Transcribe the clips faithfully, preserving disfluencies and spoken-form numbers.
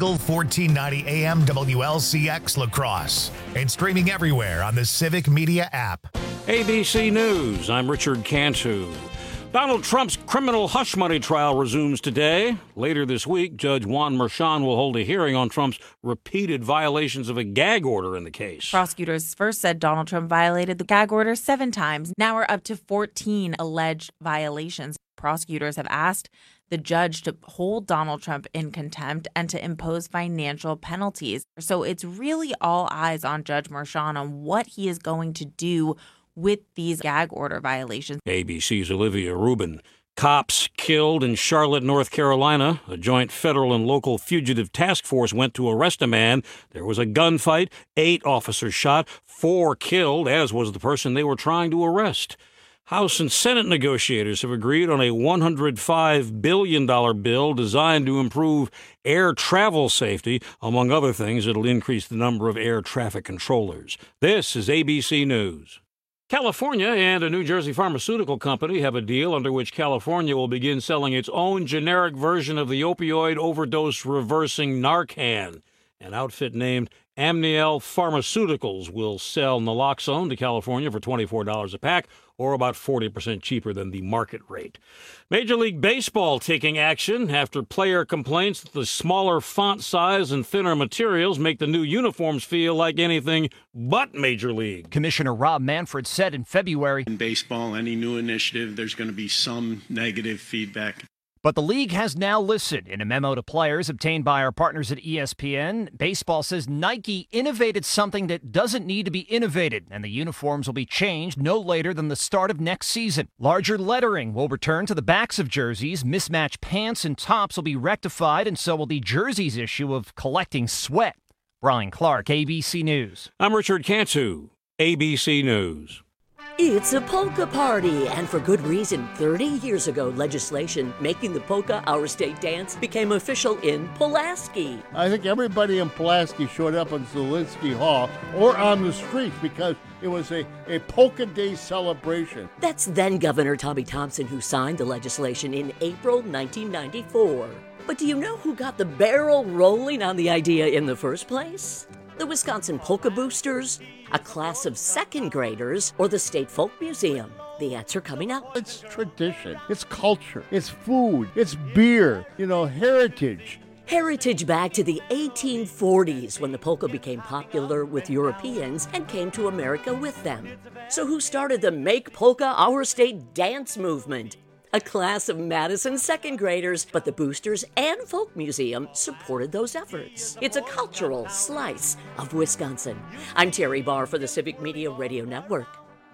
Eagle fourteen ninety A M W L C X La Crosse and streaming everywhere on the Civic Media app. A B C News, I'm Richard Cantu. Donald Trump's criminal hush money trial resumes today. Later this week, Judge Juan Merchan will hold a hearing on Trump's repeated violations of a gag order in the case. Prosecutors first said Donald Trump violated the gag order seven times. Now we're up to fourteen alleged violations. Prosecutors have asked the judge to hold Donald Trump in contempt and to impose financial penalties. So it's really all eyes on Judge Merchan on what he is going to do with these gag order violations. A B C's Olivia Rubin. Cops killed in Charlotte, North Carolina. A joint federal and local fugitive task force went to arrest a man. There was a gunfight, eight officers shot, four killed, as was the person they were trying to arrest. House and Senate negotiators have agreed on a one hundred five billion dollars bill designed to improve air travel safety. Among other things, it'll increase the number of air traffic controllers. This is A B C News. California and a New Jersey pharmaceutical company have a deal under which California will begin selling its own generic version of the opioid overdose reversing Narcan. An outfit named Amneal Pharmaceuticals will sell naloxone to California for twenty-four dollars a pack, or about forty percent cheaper than the market rate. Major League Baseball taking action after player complaints that the smaller font size and thinner materials make the new uniforms feel like anything but Major League. Commissioner Rob Manfred said in February, in baseball, any new initiative, there's going to be some negative feedback. But the league has now listened. In a memo to players obtained by our partners at E S P N, baseball says Nike innovated something that doesn't need to be innovated, and the uniforms will be changed no later than the start of next season. Larger lettering will return to the backs of jerseys. Mismatched pants and tops will be rectified, and so will the jerseys issue of collecting sweat. Brian Clark, A B C News. I'm Richard Cantu, A B C News. It's a polka party, and for good reason. thirty years ago, legislation making the polka our state dance became official in Pulaski. I think everybody in Pulaski showed up in Zielinski Hall or on the streets because it was a, a polka day celebration. That's then Governor Tommy Thompson who signed the legislation in April nineteen ninety-four. But do you know who got the barrel rolling on the idea in the first place? The Wisconsin Polka Boosters, a class of second graders, or the State Folk Museum? The answer coming up. It's tradition, it's culture, it's food, it's beer, you know, heritage. Heritage back to the eighteen forties when the polka became popular with Europeans and came to America with them. So who started the Make Polka Our State dance movement? A class of Madison second graders, but the Boosters and Folk Museum supported those efforts. It's a cultural slice of Wisconsin. I'm Terry Barr for the Civic Media Radio Network.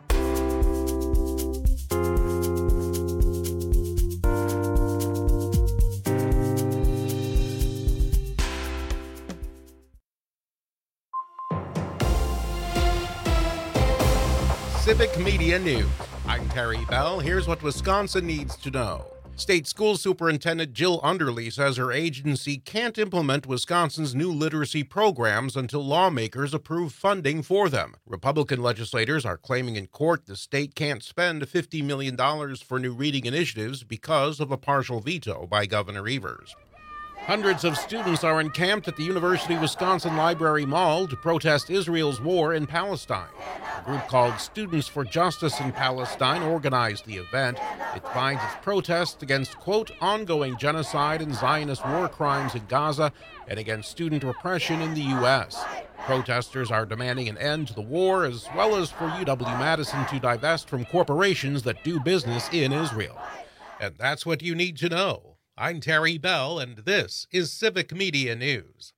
Civic Media News. I'm Terry Bell. Here's what Wisconsin needs to know. State School Superintendent Jill Underly says her agency can't implement Wisconsin's new literacy programs until lawmakers approve funding for them. Republican legislators are claiming in court the state can't spend fifty million dollars for new reading initiatives because of a partial veto by Governor Evers. Hundreds of students are encamped at the University of Wisconsin Library Mall to protest Israel's war in Palestine. A group called Students for Justice in Palestine organized the event. It finds its protest against, quote, ongoing genocide and Zionist war crimes in Gaza and against student repression in the U S. Protesters are demanding an end to the war as well as for U W-Madison to divest from corporations that do business in Israel. And that's what you need to know. I'm Terry Bell, and this is Civic Media News.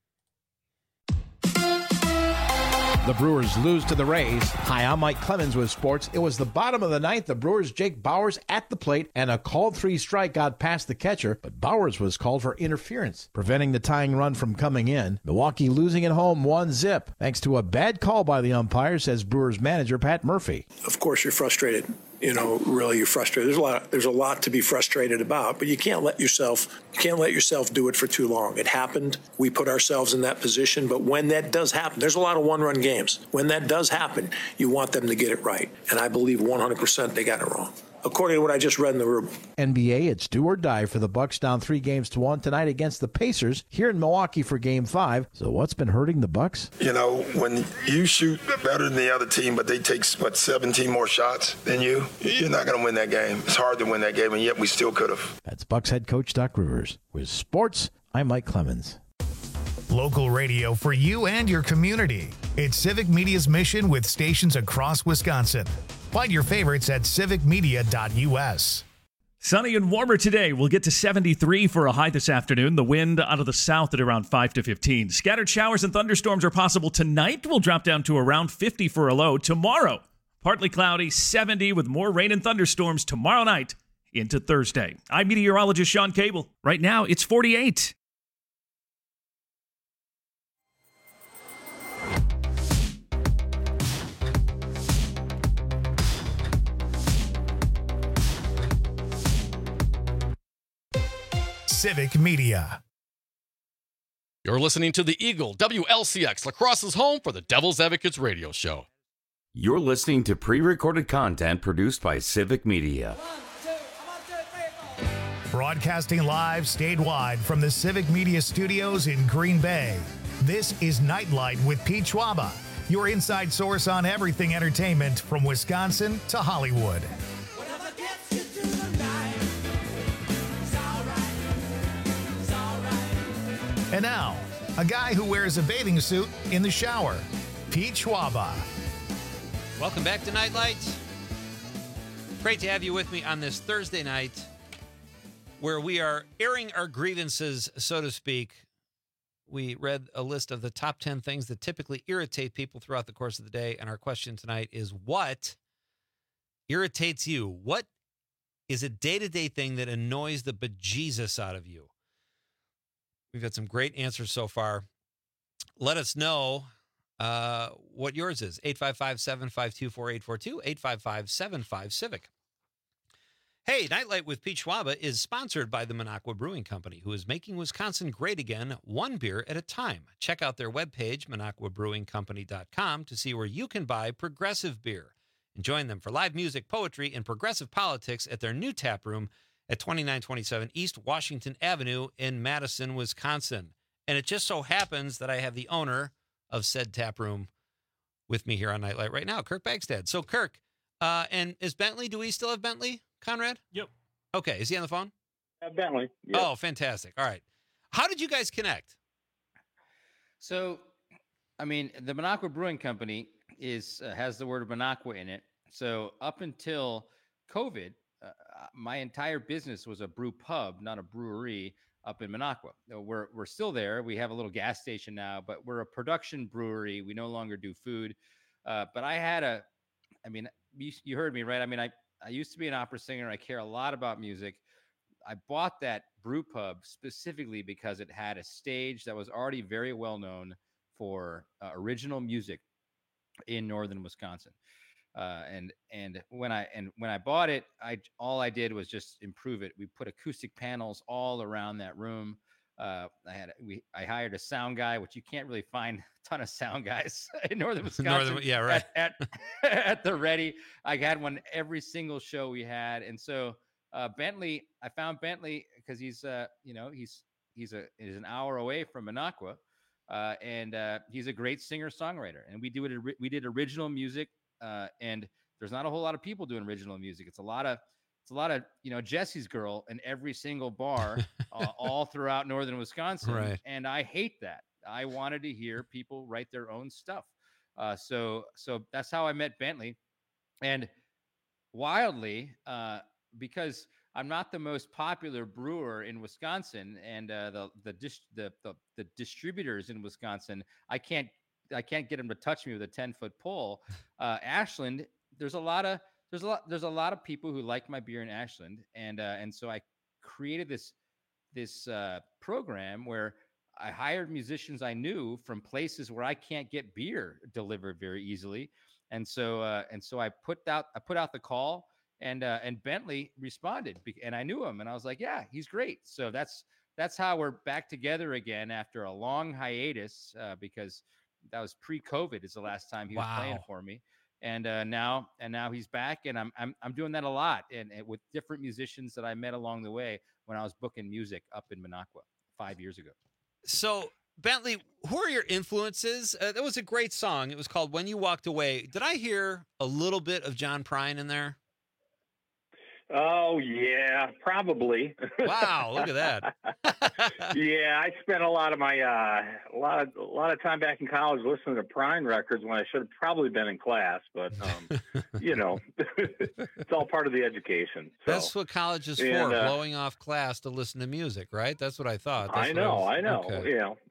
The Brewers lose to the Rays. Hi, I'm Mike Clemens with sports. It was the bottom of the ninth. The Brewers' Jake Bauers at the plate, and a called three strike got past the catcher, but Bauers was called for interference, preventing the tying run from coming in. Milwaukee losing at home one zip, thanks to a bad call by the umpire, says Brewers manager Pat Murphy. Of course, you're frustrated. You know, really, you're frustrated. There's a lot. There's a lot to be frustrated about, but you can't let yourself. You can't let yourself do it for too long. It happened. We put ourselves in that position. But when that does happen, there's a lot of one-run games. When that does happen, you want them to get it right, and I believe one hundred percent they got it wrong. according to what I just read in the room. N B A, it's do or die for the Bucks down three games to one tonight against the Pacers here in Milwaukee for Game Five. So what's been hurting the Bucks? You know, when you shoot better than the other team, but they take what seventeen more shots than you, you're not going to win that game. It's hard to win that game, and yet we still could have. That's Bucks head coach Doc Rivers. With sports, I'm Mike Clemens. Local radio for you and your community. It's Civic Media's mission with stations across Wisconsin. Find your favorites at civic media dot u s. Sunny and warmer today. We'll get to seventy-three for a high this afternoon. The wind out of the south at around five to fifteen. Scattered showers and thunderstorms are possible tonight. We'll drop down to around fifty for a low. Tomorrow, partly cloudy, seventy with more rain and thunderstorms tomorrow night into Thursday. I'm meteorologist Sean Cable. Right now, it's forty-eight. Civic Media. You're listening to the Eagle W L C X, La Crosse's home for the Devil's Advocates radio show. You're listening to pre-recorded content produced by Civic Media. Broadcasting live statewide from the Civic Media studios in Green Bay. This is Nightlight with Pete Schwaba, your inside source on everything entertainment from Wisconsin to Hollywood. And now, a guy who wears a bathing suit in the shower, Pete Schwaba. Welcome back to Nightlight. Great to have you with me on this Thursday night where we are airing our grievances, so to speak. We read a list of the top ten things that typically irritate people throughout the course of the day, and our question tonight is, what irritates you? What is a day-to-day thing that annoys the bejesus out of you? We've had some great answers so far. Let us know uh, what yours is. eight five five, seven five two, four eight four two, eight five five, seven five, CIVIC. Hey, Nightlight with Pete Schwaba is sponsored by the Minocqua Brewing Company, who is making Wisconsin great again, one beer at a time. Check out their webpage, minocqua brewing company dot com, to see where you can buy progressive beer. And join them for live music, poetry, and progressive politics at their new tap room at twenty-nine twenty-seven East Washington Avenue in Madison, Wisconsin. And it just so happens that I have the owner of said tap room with me here on Nightlight right now, Kirk Bagstad. So, Kirk, uh, and is Bentley, do we still have Bentley, Conrad? Yep. Okay, is he on the phone? Uh, Bentley. Yep. Oh, fantastic. All right. How did you guys connect? So, I mean, the Minocqua Brewing Company is uh, has the word Minocqua in it. So, up until COVID, Uh, my entire business was a brew pub, not a brewery, up in Minocqua. We're we're still there. We have a little gas station now, but we're a production brewery. We no longer do food. Uh, but I had a, I mean, you, you heard me, right? I mean, I, I used to be an opera singer. I care a lot about music. I bought that brew pub specifically because it had a stage that was already very well known for uh, original music in northern Wisconsin. Uh, and and when I and when I bought it, I all I did was just improve it. We put acoustic panels all around that room. Uh, I had we I hired a sound guy, which you can't really find a ton of sound guys in northern Wisconsin. Northern, yeah, right. At, at, at the ready, I had one every single show we had, and so uh, Bentley. I found Bentley because he's uh you know he's he's a he's an hour away from Minocqua, uh, and uh, he's a great singer songwriter, and we do it. We did original music. Uh, and there's not a whole lot of people doing original music. It's a lot of, it's a lot of, you know, Jesse's Girl in every single bar, uh, all throughout northern Wisconsin. Right. And I hate that. I wanted to hear people write their own stuff. Uh, so, so that's how I met Bentley. And wildly, uh, because I'm not the most popular brewer in Wisconsin, and uh, the the, dis- the the the distributors in Wisconsin, I can't. I can't get him to touch me with a ten foot pole. Uh, Ashland, there's a lot of there's a lot there's a lot of people who like my beer in Ashland, and uh, and so I created this this uh, program where I hired musicians I knew from places where I can't get beer delivered very easily, and so uh, and so I put out I put out the call, and uh, and Bentley responded, and I knew him, and I was like, yeah, he's great. So that's that's how we're back together again after a long hiatus, uh, because that was pre-COVID is the last time he was Wow. playing for me. and uh, now and now he's back, and I'm I'm I'm doing that a lot, and, and with different musicians that I met along the way when I was booking music up in Minocqua five years ago. So, Bentley, who are your influences? Uh, that was a great song. It was called When You Walked Away. Did I hear a little bit of John Prine in there? Oh, yeah, probably. Wow, look at that. Yeah, I spent a lot of my uh, a lot of a lot of time back in college listening to Prine records when I should have probably been in class, but um, you know, it's all part of the education. So. That's what college is And, for, uh, blowing off class to listen to music, right? That's what I thought. That's I what know, was- I know, okay. you know.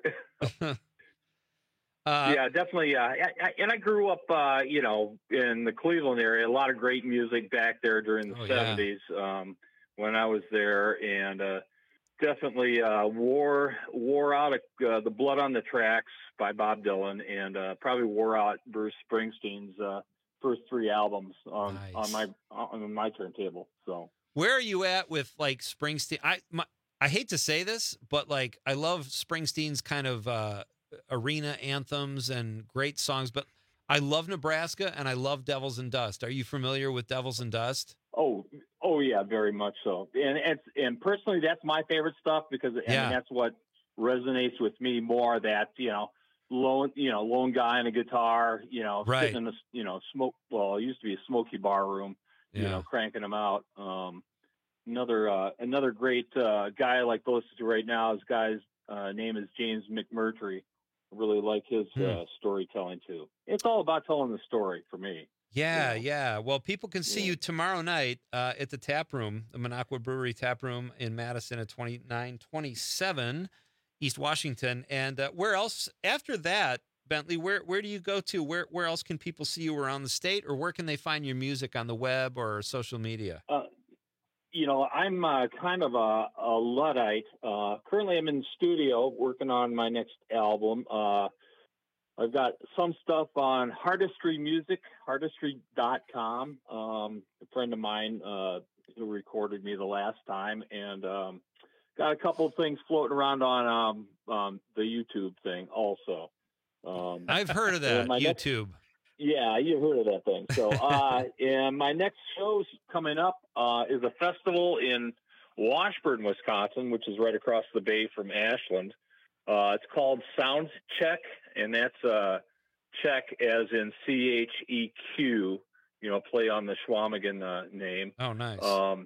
Uh, yeah, definitely. Uh, I, I, and I grew up, uh, you know, in the Cleveland area. A lot of great music back there during the Oh, yeah. seventies um, when I was there, and uh, definitely uh, wore wore out uh, the Blood on the Tracks by Bob Dylan, and uh, probably wore out Bruce Springsteen's uh, first three albums on Nice. on my on my turntable. So. Where are you at with like Springsteen? I my, I hate to say this, but like I love Springsteen's kind of uh, arena anthems and great songs, but I love Nebraska and I love Devils and Dust. Are you familiar with Devils and Dust? Oh, oh yeah, very much so. And it's, and personally, that's my favorite stuff because I Yeah. mean, that's what resonates with me more. That you know, lone, you know, lone guy on a guitar, you know, Right. sitting in the you know smoke. Well, it used to be a smoky bar room, you Yeah. know, cranking them out. Um, another uh, another great uh, guy I like to listen to right now. His guy's uh, name is James McMurtry. I really like his Hmm. uh, storytelling too. It's all about telling the story for me. Yeah, yeah. Well, people can see you tomorrow night uh, at the Tap Room, the Minocqua Brewery Tap Room in Madison at twenty-nine twenty-seven East Washington. And uh, where else after that, Bentley? Where where do you go to? Where where else can people see you around the state, or where can they find your music on the web or social media? Uh, you know, I'm uh, kind of a, a Luddite. Uh, currently, I'm in the studio working on my next album. Uh, I've got some stuff on Hardistry Music, hardistry dot com. Um, a friend of mine uh, who recorded me the last time, and um, got a couple of things floating around on um, um, the YouTube thing also. Um, I've heard of and that my next- YouTube. yeah, you heard of that thing. So, uh, and my next show's coming up uh, is a festival in Washburn, Wisconsin, which is right across the bay from Ashland. Uh, it's called Sound Check, and that's uh, check as in C H E Q, you know, play on the Schwamigan uh, name. Oh, nice. Um,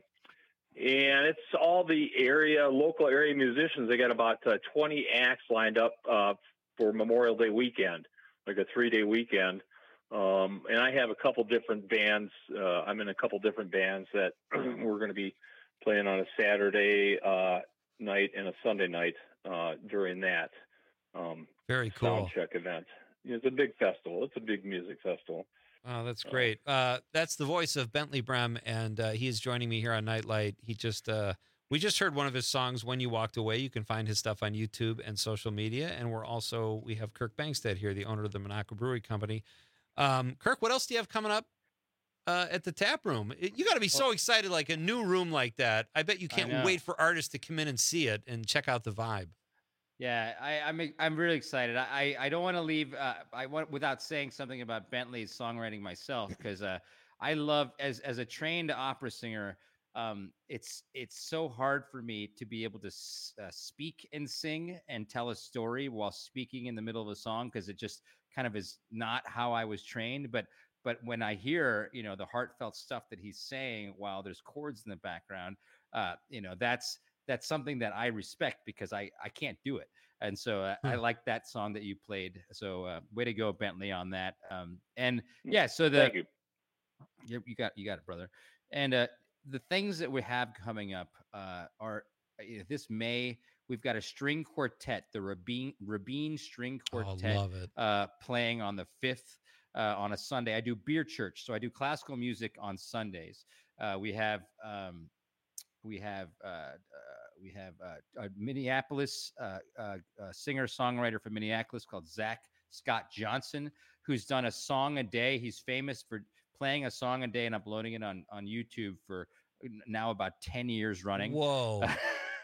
and it's all the area, local area musicians. They got about uh, twenty acts lined up uh, for Memorial Day weekend, like a three-day weekend. Um, and I have a couple different bands. Uh, I'm in a couple different bands that we're going to be playing on a Saturday uh, night and a Sunday night uh, during that um, Very cool. sound check event. It's a big festival. It's a big music festival. Oh, that's great. Uh, that's the voice of Bentley Brem, and uh, he is joining me here on Nightlight. He just, uh, we just heard one of his songs, "When You Walked Away." You can find his stuff on YouTube and social media. And we're also, we have Kirk Bangstead here, the owner of the Minocqua Brewery Company. Um, Kirk, what else do you have coming up uh, at the Tap Room? It- you got to be so excited, like a new room like that. I bet you I can't know. wait for artists to come in and see it and check out the vibe. Yeah, I, I'm I'm really excited. I I don't want to leave. Uh, I want without saying something about Bentley's songwriting myself because uh, I love as as a trained opera singer. Um, it's it's so hard for me to be able to s- uh, speak and sing and tell a story while speaking in the middle of a song because it just kind of is not how I was trained. But but when I hear you know the heartfelt stuff that he's saying while there's chords in the background, uh, you know that's that's something that I respect because I, I can't do it. And so uh, I like that song that you played. So uh, way to go, Bentley, on that. Um, and yeah, so the, Thank you. you, you got, you got it, brother. And uh, the things that we have coming up uh, are uh, this May, we've got a string quartet, the Rabin, Rabin String Quartet, love it. Uh, playing on the fifth uh, on a Sunday. I do beer church. So I do classical music on Sundays. Uh, we have, um, we have uh, uh, we have uh, a Minneapolis uh, uh, uh, singer songwriter from Minneapolis called Zach Scott Johnson, who's done a song a day. He's famous for playing a song a day and uploading it on on YouTube for now about ten years running. Whoa!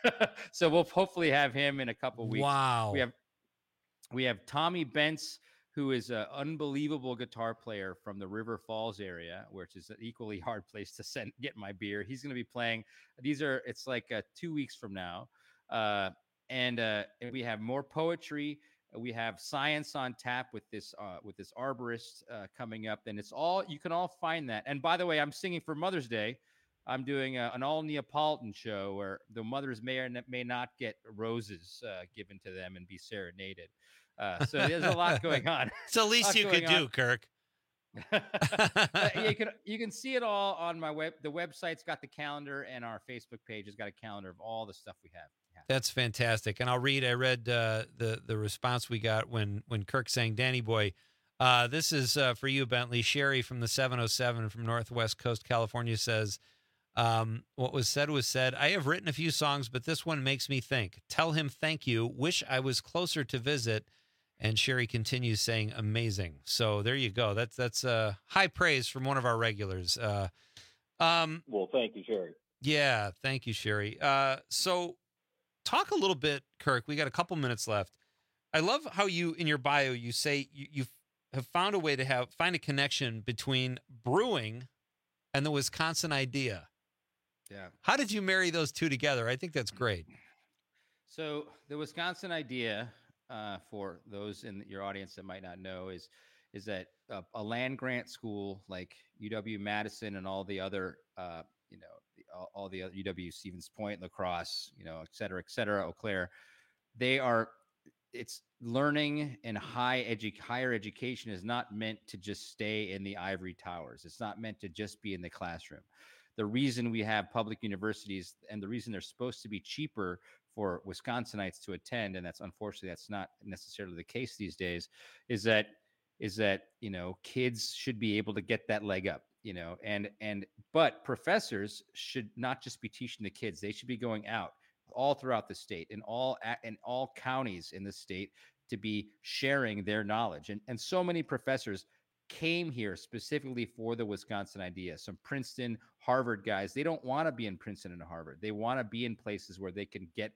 So we'll hopefully have him in a couple weeks. Wow. We have we have Tommy Bentz, who is an unbelievable guitar player from the River Falls area, which is an equally hard place to send get my beer. He's going to be playing. These are, it's like uh, two weeks from now. Uh, and, uh, and we have more poetry. We have science on tap with this, uh, with this arborist uh, coming up. And it's all, you can all find that. And by the way, I'm singing for Mother's Day. I'm doing a, an all Neapolitan show where the mothers may or may not get roses uh, given to them and be serenaded. Uh, so there's a lot going on. It's the least you could do, Kirk. you can you can see it all on my web. The website's got the calendar, and our Facebook page has got a calendar of all the stuff we have. Yeah. That's fantastic. And I'll read. I read uh, the the response we got when when Kirk sang "Danny Boy." Uh, this is uh, for you, Bentley. Sherry from the seven oh seven from Northwest Coast, California says, um, "What was said was said. I have written a few songs, but this one makes me think. Tell him thank you. Wish I was closer to visit." And Sherry continues saying, amazing. So there you go. That's that's uh, high praise from one of our regulars. Uh, um, well, thank you, Sherry. Yeah, thank you, Sherry. Uh, so talk a little bit, Kirk. We got a couple minutes left. I love how you, in your bio, you say you, you have found a way to have find a connection between brewing and the Wisconsin idea. Yeah. How did you marry those two together? I think that's great. So the Wisconsin idea, Uh, for those in your audience that might not know, is is that uh, a land grant school like U W-Madison and all the other, uh, you know, the, all, all the other U W-Stevens Point, La Crosse, you know, et cetera, et cetera, Eau Claire, they are, it's learning and high edu- higher education is not meant to just stay in the ivory towers. It's not meant to just be in the classroom. The reason we have public universities and the reason they're supposed to be cheaper for Wisconsinites to attend, and that's unfortunately that's not necessarily the case these days, is that is that you know kids should be able to get that leg up, you know, and and but professors should not just be teaching the kids; they should be going out all throughout the state, in all in all counties in the state, to be sharing their knowledge. And and so many professors came here specifically for the Wisconsin idea. Some Princeton, Harvard guys, they don't want to be in Princeton and Harvard. They want to be in places where they can get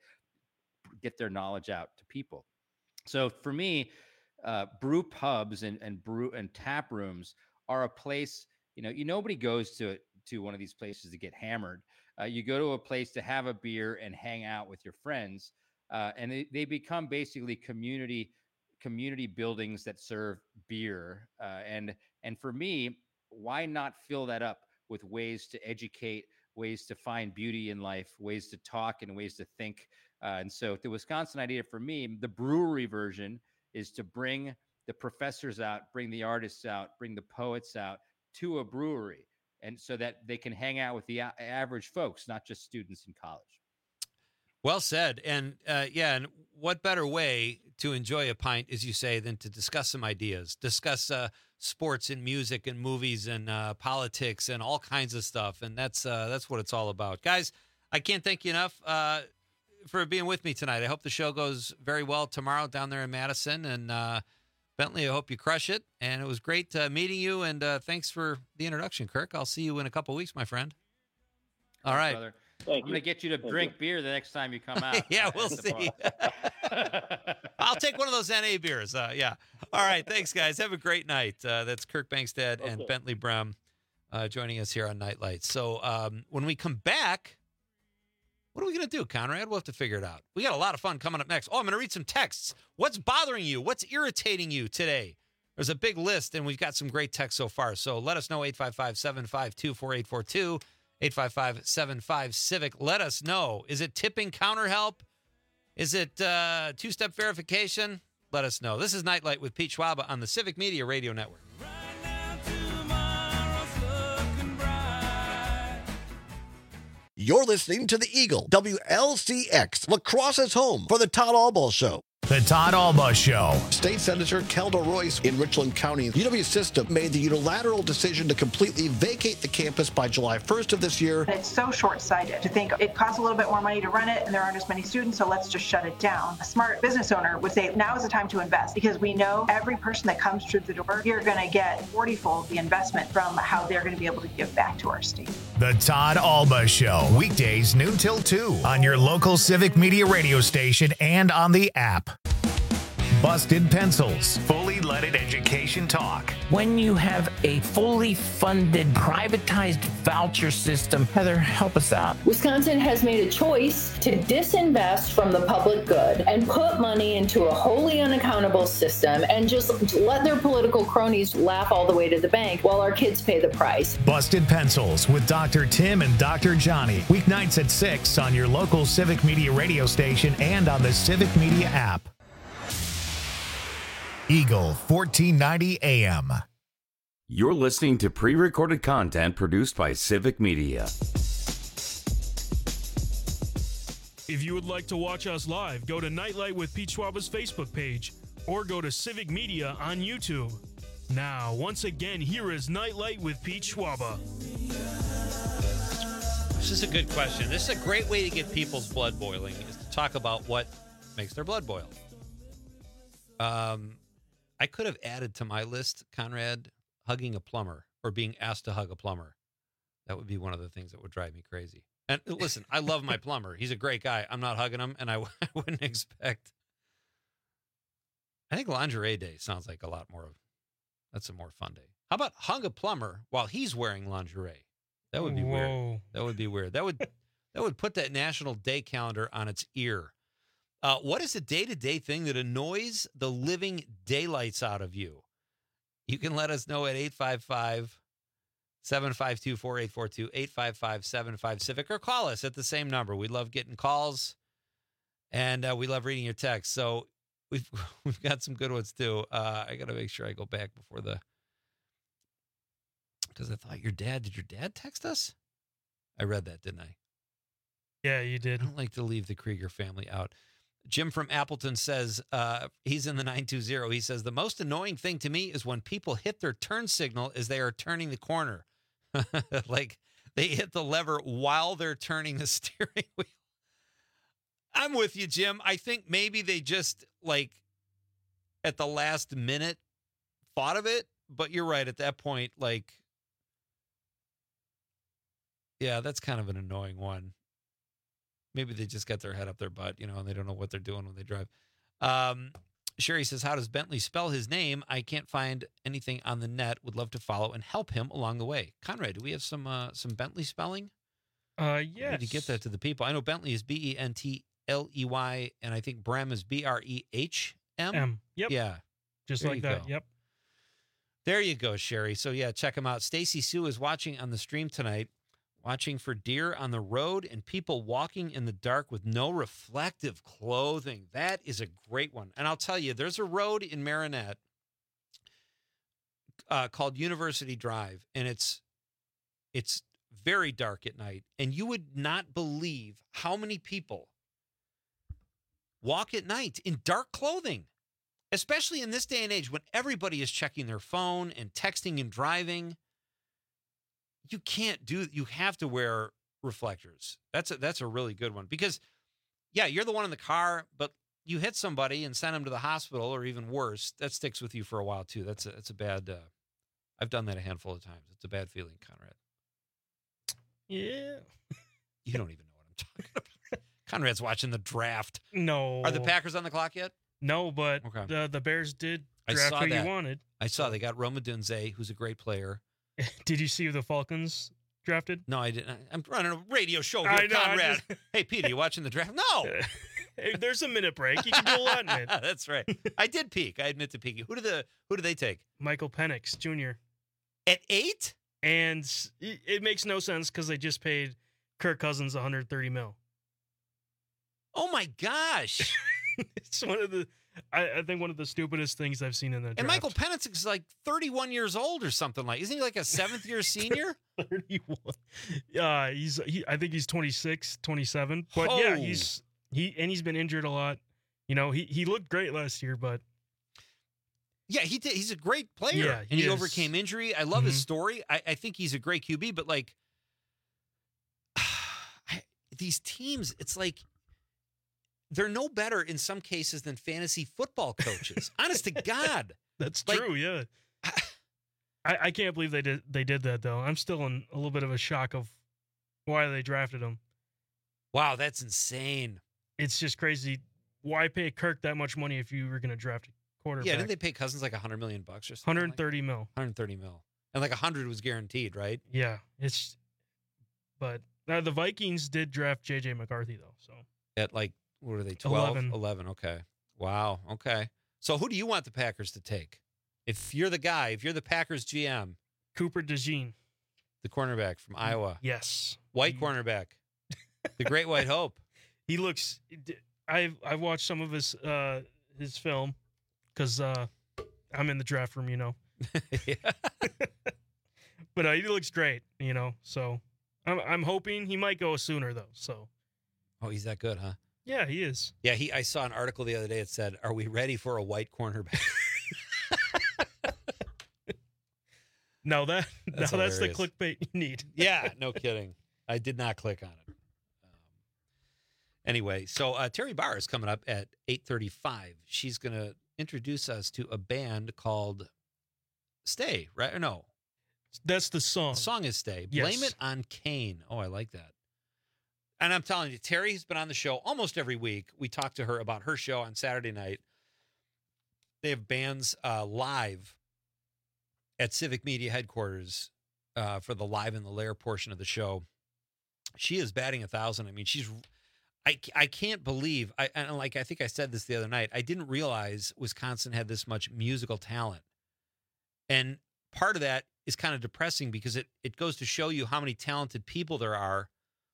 get their knowledge out to people. So for me, uh, brew pubs and and brew and tap rooms are a place. You know, you nobody goes to to one of these places to get hammered. Uh, you go to a place to have a beer and hang out with your friends, uh, and they, they become basically community. community buildings that serve beer. Uh, and, and for me, why not fill that up with ways to educate, ways to find beauty in life, ways to talk and ways to think. Uh, and so the Wisconsin idea for me, the brewery version is to bring the professors out, bring the artists out, bring the poets out to a brewery. And so that they can hang out with the a- average folks, not just students in college. Well said. And uh, yeah, and what better way to enjoy a pint, as you say, than to discuss some ideas, discuss uh, sports and music and movies and uh, politics and all kinds of stuff. And that's uh, that's what it's all about. Guys, I can't thank you enough uh, for being with me tonight. I hope the show goes very well tomorrow down there in Madison. And uh, Bentley, I hope you crush it. And it was great uh, meeting you. And uh, thanks for the introduction, Kirk. I'll see you in a couple weeks, my friend. All Thanks, right. Brother. Thank I'm going to get you to Thank drink you. beer the next time you come out. Yeah, we'll see. I'll take one of those N A beers. Uh, yeah. All right. Thanks, guys. Have a great night. Uh, that's Kirk Bangstad and Okay. Bentley Brum uh, joining us here on Nightlight. So um, when we come back, what are we going to do, Conrad? We'll have to figure it out. We got a lot of fun coming up next. Oh, I'm going to read some texts. What's bothering you? What's irritating you today? There's a big list, and we've got some great texts so far. So let us know, eight five five, seven five two, four eight four two. eight five five, seven five, Civic. Let us know. Is it tipping counter help? Is it uh, two-step verification? Let us know. This is Nightlight with Pete Schwab on the Civic Media Radio Network. You're listening to the Eagle, W L C X, La Crosse's home for the Todd Albaugh Show. The Todd Albaugh Show. State Senator Kelda Royce in Richland County, U W System made the unilateral decision to completely vacate the campus by July first of this year. It's so short-sighted to think it costs a little bit more money to run it and there aren't as many students, so let's just shut it down. A smart business owner would say now is the time to invest because we know every person that comes through the door, you're going to get forty-fold the investment from how they're going to be able to give back to our state. The Todd Albaugh Show, weekdays noon till two on your local Civic Media radio station and on the app. Busted Pencils, fully leaded education talk. When you have a fully funded, privatized voucher system, Heather, help us out. Wisconsin has made a choice to disinvest from the public good and put money into a wholly unaccountable system and just let their political cronies laugh all the way to the bank while our kids pay the price. Busted Pencils with Doctor Tim and Doctor Johnny. Weeknights at six on your local Civic Media radio station and on the Civic Media app. Eagle fourteen ninety A M. You're listening to pre-recorded content produced by Civic Media. If you would like to watch us live, go to Nightlight with Pete Schwaba's Facebook page or go to Civic Media on YouTube. Now, once again, here is Nightlight with Pete Schwaba. This is a good question. This is a great way to get people's blood boiling, is to talk about what makes their blood boil. Um, I could have added to my list, Conrad, hugging a plumber or being asked to hug a plumber. That would be one of the things that would drive me crazy. And listen, I love my plumber. He's a great guy. I'm not hugging him, and I, I wouldn't expect. I think lingerie day sounds like a lot more of, that's a more fun day. How about hug a plumber while he's wearing lingerie? That would be Whoa. weird. That would be weird. That would that would put that National Day calendar on its ear. Uh, what is a day-to-day thing that annoys the living daylights out of you? You can let us know at eight five five, seven five two, four eight four two, eight five five, seven five Civic, or call us at the same number. We love getting calls, and uh, we love reading your texts. So we've we've got some good ones, too. Uh, I got to make sure I go back before the... Because I thought your dad... Did your dad text us? I read that, didn't I? Yeah, you did. I don't like to leave the Krieger family out. Jim from Appleton says, uh, he's in the nine two zero. He says, the most annoying thing to me is when people hit their turn signal as they are turning the corner. Like they hit the lever while they're turning the steering wheel. I'm with you, Jim. I think maybe they just, like, at the last minute thought of it. But you're right. At that point, like, yeah, that's kind of an annoying one. Maybe they just got their head up their butt, you know, and they don't know what they're doing when they drive. Um, Sherry says, how does Bentley spell his name? I can't find anything on the net. Would love to follow and help him along the way. Conrad, do we have some uh, some Bentley spelling? Uh, yes. I need to get that to the people. I know Bentley is B E N T L E Y, and I think Brehm is B R E H M. M. Yep. Yeah. Just There like you that. go. Yep. There you go, Sherry. So, yeah, check him out. Stacy Sue is watching on the stream tonight. Watching for deer on the road and people walking in the dark with no reflective clothing. That is a great one. And I'll tell you, there's a road in Marinette uh, called University Drive, and it's it's very dark at night. And you would not believe how many people walk at night in dark clothing, especially in this day and age when everybody is checking their phone and texting and driving. You can't do, you have to wear reflectors. That's a, that's a really good one because, yeah, you're the one in the car, but you hit somebody and send them to the hospital or even worse, that sticks with you for a while too. That's a, that's a bad, uh, I've done that a handful of times. It's a bad feeling, Conrad. Yeah. You don't even know what I'm talking about. Conrad's watching the draft. No. Are the Packers on the clock yet? No, but Okay. the, the Bears did I draft saw who that. you wanted. I saw they got Roma Dunze, who's a great player. Did you see who the Falcons drafted? No, I didn't. I'm running a radio show here, I know, I Conrad. just- Hey, Pete, are you watching the draft? No. Hey, there's a minute break. You can do a lot in it. That's right. I did peek. I admit to peeking. Who do the Who do they take? Michael Penix Junior At eight? And it it makes no sense because they just paid Kirk Cousins one hundred thirty mil. Oh my gosh! It's one of the, I, I think one of the stupidest things I've seen in the draft. And Michael Penix is like thirty-one years old or something like. Isn't he like a seventh year senior? thirty-one. Yeah, he's. He, I think he's twenty-six, twenty-seven. But oh. yeah, he's he and he's been injured a lot. You know, he he looked great last year, but yeah, he did. He's a great player, yeah, and he is. overcame injury. I love mm-hmm. his story. I, I think he's a great Q B, but like these teams, it's like. They're no better in some cases than fantasy football coaches. Honest to God. That's like, true, yeah. I, I can't believe they did they did that, though. I'm still in a little bit of a shock of why they drafted him. Wow, that's insane. It's just crazy. Why pay Kirk that much money if you were going to draft quarterback. Yeah, didn't they pay Cousins like a hundred million bucks or something? one hundred thirty mil. one hundred thirty mil, and like a hundred was guaranteed, right? Yeah, it's. But now the Vikings did draft J J McCarthy though, so At like what are they? twelve, eleven. eleven. Okay. Wow. Okay. So who do you want the Packers to take? If you're the guy, if you're the Packers G M, Cooper DeJean, the cornerback from Iowa. Yes, White cornerback, the Great White Hope. He looks. I've I've watched some of his uh, his film because uh, I'm in the draft room, you know. Yeah. But uh, he looks great, you know. So I'm I'm hoping he might go sooner though. So. Oh, he's that good, huh? Yeah, he is. Yeah, he. I saw an article the other day that said, "Are we ready for a white cornerback?" No, that That's no, that's the hilarious. clickbait you need. Yeah, no kidding. I did not click on it. Um, anyway, so uh, Terry Barr is coming up at eight thirty-five. She's going to introduce us to a band called Stay, right? Or no? That's the song. The song is Stay. Yes. Blame It on Kane. Oh, I like that. And I'm telling you, Terry's been on the show almost every week. We talk to her about her show on Saturday night. They have bands uh, live at Civic Media headquarters uh, for the Live in the Lair portion of the show. She is batting a thousand. I mean, she's, I, I can't believe, I and like I think I said this the other night, I didn't realize Wisconsin had this much musical talent. And part of that is kind of depressing because it, it goes to show you how many talented people there are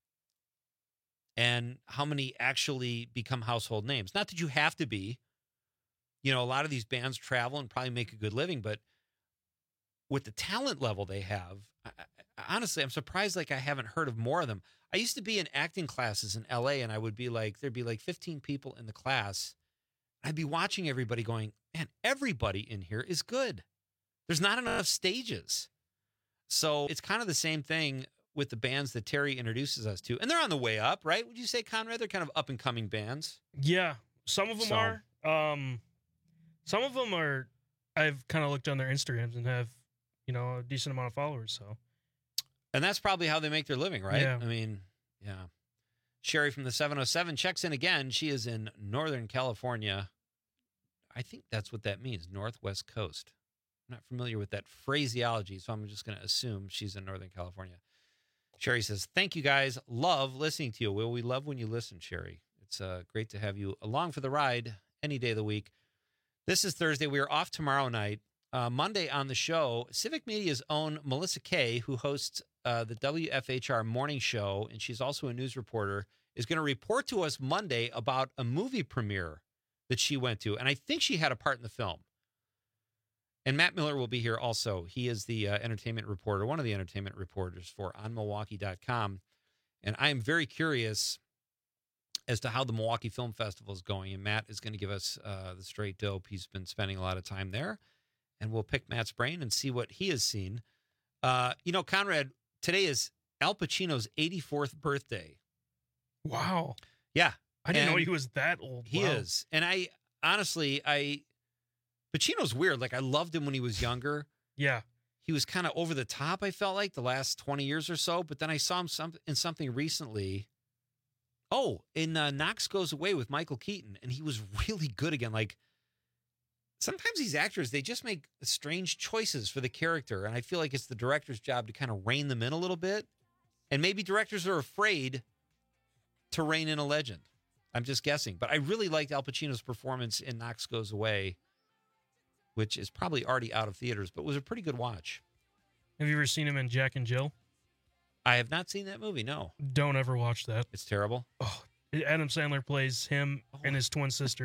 and how many actually become household names. Not that you have to be. You know, a lot of these bands travel and probably make a good living, but with the talent level they have, I, I, honestly, I'm surprised like I haven't heard of more of them. I used to be in acting classes in L A, and I would be like, there'd be like fifteen people in the class. I'd be watching everybody going, man, everybody in here is good. There's not enough stages. So it's kind of the same thing with the bands that Terry introduces us to. And they're on the way up, right? Would you say, Conrad? They're kind of up-and-coming bands. Yeah, some of them So- are. Um, some of them are. I've kind of looked on their Instagrams and have, you know, a decent amount of followers. So, And that's probably how they make their living, right? Yeah. I mean, yeah. Sherry from the seven oh seven checks in again. She is in Northern California. I think that's what that means, Northwest Coast. I'm not familiar with that phraseology, so I'm just going to assume she's in Northern California. Sherry says, thank you guys. Love listening to you. Well, we love when you listen, Sherry. It's uh, great to have you along for the ride any day of the week. This is Thursday. We are off tomorrow night. Uh, Monday on the show, Civic Media's own Melissa Kay, who hosts uh, the W F H R morning show, and she's also a news reporter, is going to report to us Monday about a movie premiere that she went to. And I think she had a part in the film. And Matt Miller will be here also. He is the uh, entertainment reporter, one of the entertainment reporters for on milwaukee dot com. And I am very curious as to how the Milwaukee Film Festival is going. And Matt is going to give us uh, the straight dope. He's been spending a lot of time there. And we'll pick Matt's brain and see what he has seen. Uh, you know, Conrad, today is Al Pacino's eighty-fourth birthday. wow. Yeah. I didn't know And he was that old. He Wow. is. And I, honestly, I, Pacino's weird. Like, I loved him when he was younger. Yeah. He was kind of over the top, I felt like, the last twenty years or so. But then I saw him some, in something recently. Oh, in uh, Knox Goes Away with Michael Keaton. And he was really good again. Like, sometimes these actors, they just make strange choices for the character. And I feel like it's the director's job to kind of rein them in a little bit. And maybe directors are afraid to rein in a legend. I'm just guessing. But I really liked Al Pacino's performance in Knox Goes Away, which is probably already out of theaters, but was a pretty good watch. Have you ever seen him in Jack and Jill? I have not seen that movie, no. Don't ever watch that. It's terrible. Oh, Adam Sandler plays him and his twin sister.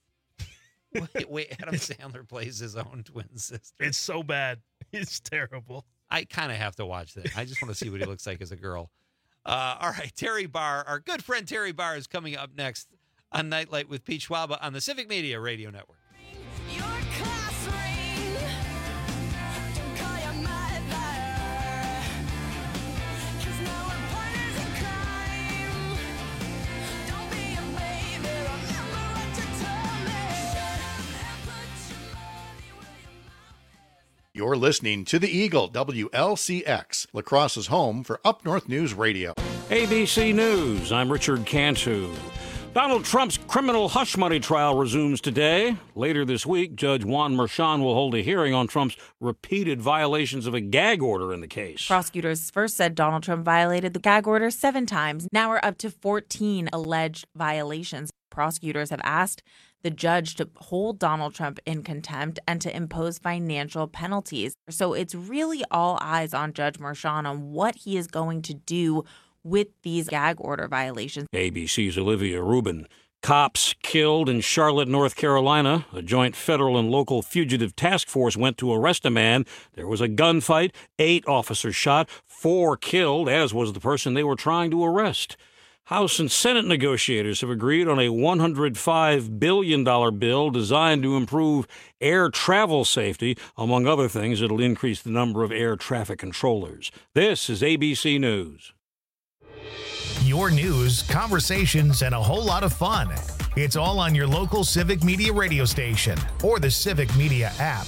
Wait, wait, Adam Sandler plays his own twin sister. It's so bad. It's terrible. I kind of have to watch that. I just want to see what he looks like as a girl. Uh, all right, Terry Barr, our good friend Terry Barr is coming up next on Nightlight with Pete Schwaba on the Civic Media Radio Network. You're listening to the Eagle, W L C X, La Crosse's home for Up North News Radio. A B C News, I'm Richard Cantu. Donald Trump's criminal hush money trial resumes today. Later this week, Judge Juan Merchan will hold a hearing on Trump's repeated violations of a gag order in the case. Prosecutors first said Donald Trump violated the gag order seven times. Now we're up to fourteen alleged violations. Prosecutors have asked the judge to hold Donald Trump in contempt and to impose financial penalties. So it's really all eyes on Judge Merchan on what he is going to do with these gag order violations. A B C's Olivia Rubin. Cops killed in Charlotte, North Carolina. A joint federal and local fugitive task force went to arrest a man. There was a gunfight, eight officers shot, four killed, as was the person they were trying to arrest. House and Senate negotiators have agreed on a one hundred five billion dollars bill designed to improve air travel safety. Among other things, it'll increase the number of air traffic controllers. This is A B C News. Your news, conversations, and a whole lot of fun. It's all on your local Civic Media radio station or the Civic Media app.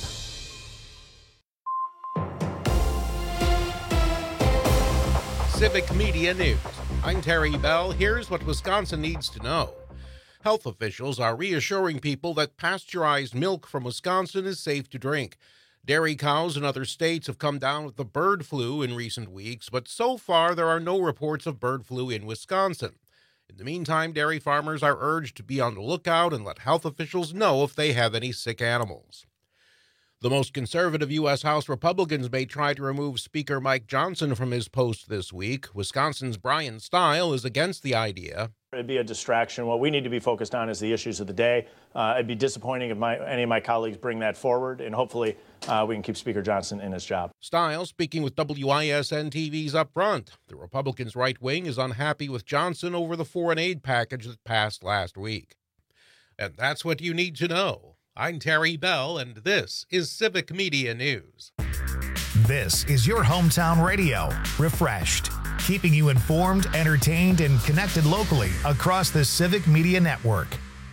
Civic Media News. I'm Terry Bell. Here's what Wisconsin needs to know. Health officials are reassuring people that pasteurized milk from Wisconsin is safe to drink. Dairy cows in other states have come down with the bird flu in recent weeks, but so far there are no reports of bird flu in Wisconsin. In the meantime, dairy farmers are urged to be on the lookout and let health officials know if they have any sick animals. The most conservative U S House Republicans may try to remove Speaker Mike Johnson from his post this week. Wisconsin's Brian Stile is against the idea. It'd be a distraction. What we need to be focused on is the issues of the day. Uh, it'd be disappointing if my, any of my colleagues bring that forward, and hopefully uh, we can keep Speaker Johnson in his job. Stile speaking with W I S N T V's Up Front. The Republicans' right wing is unhappy with Johnson over the foreign aid package that passed last week. And that's what you need to know. I'm Terry Bell, and this is Civic Media News. This is your hometown radio, refreshed, keeping you informed, entertained, and connected locally across the Civic Media Network.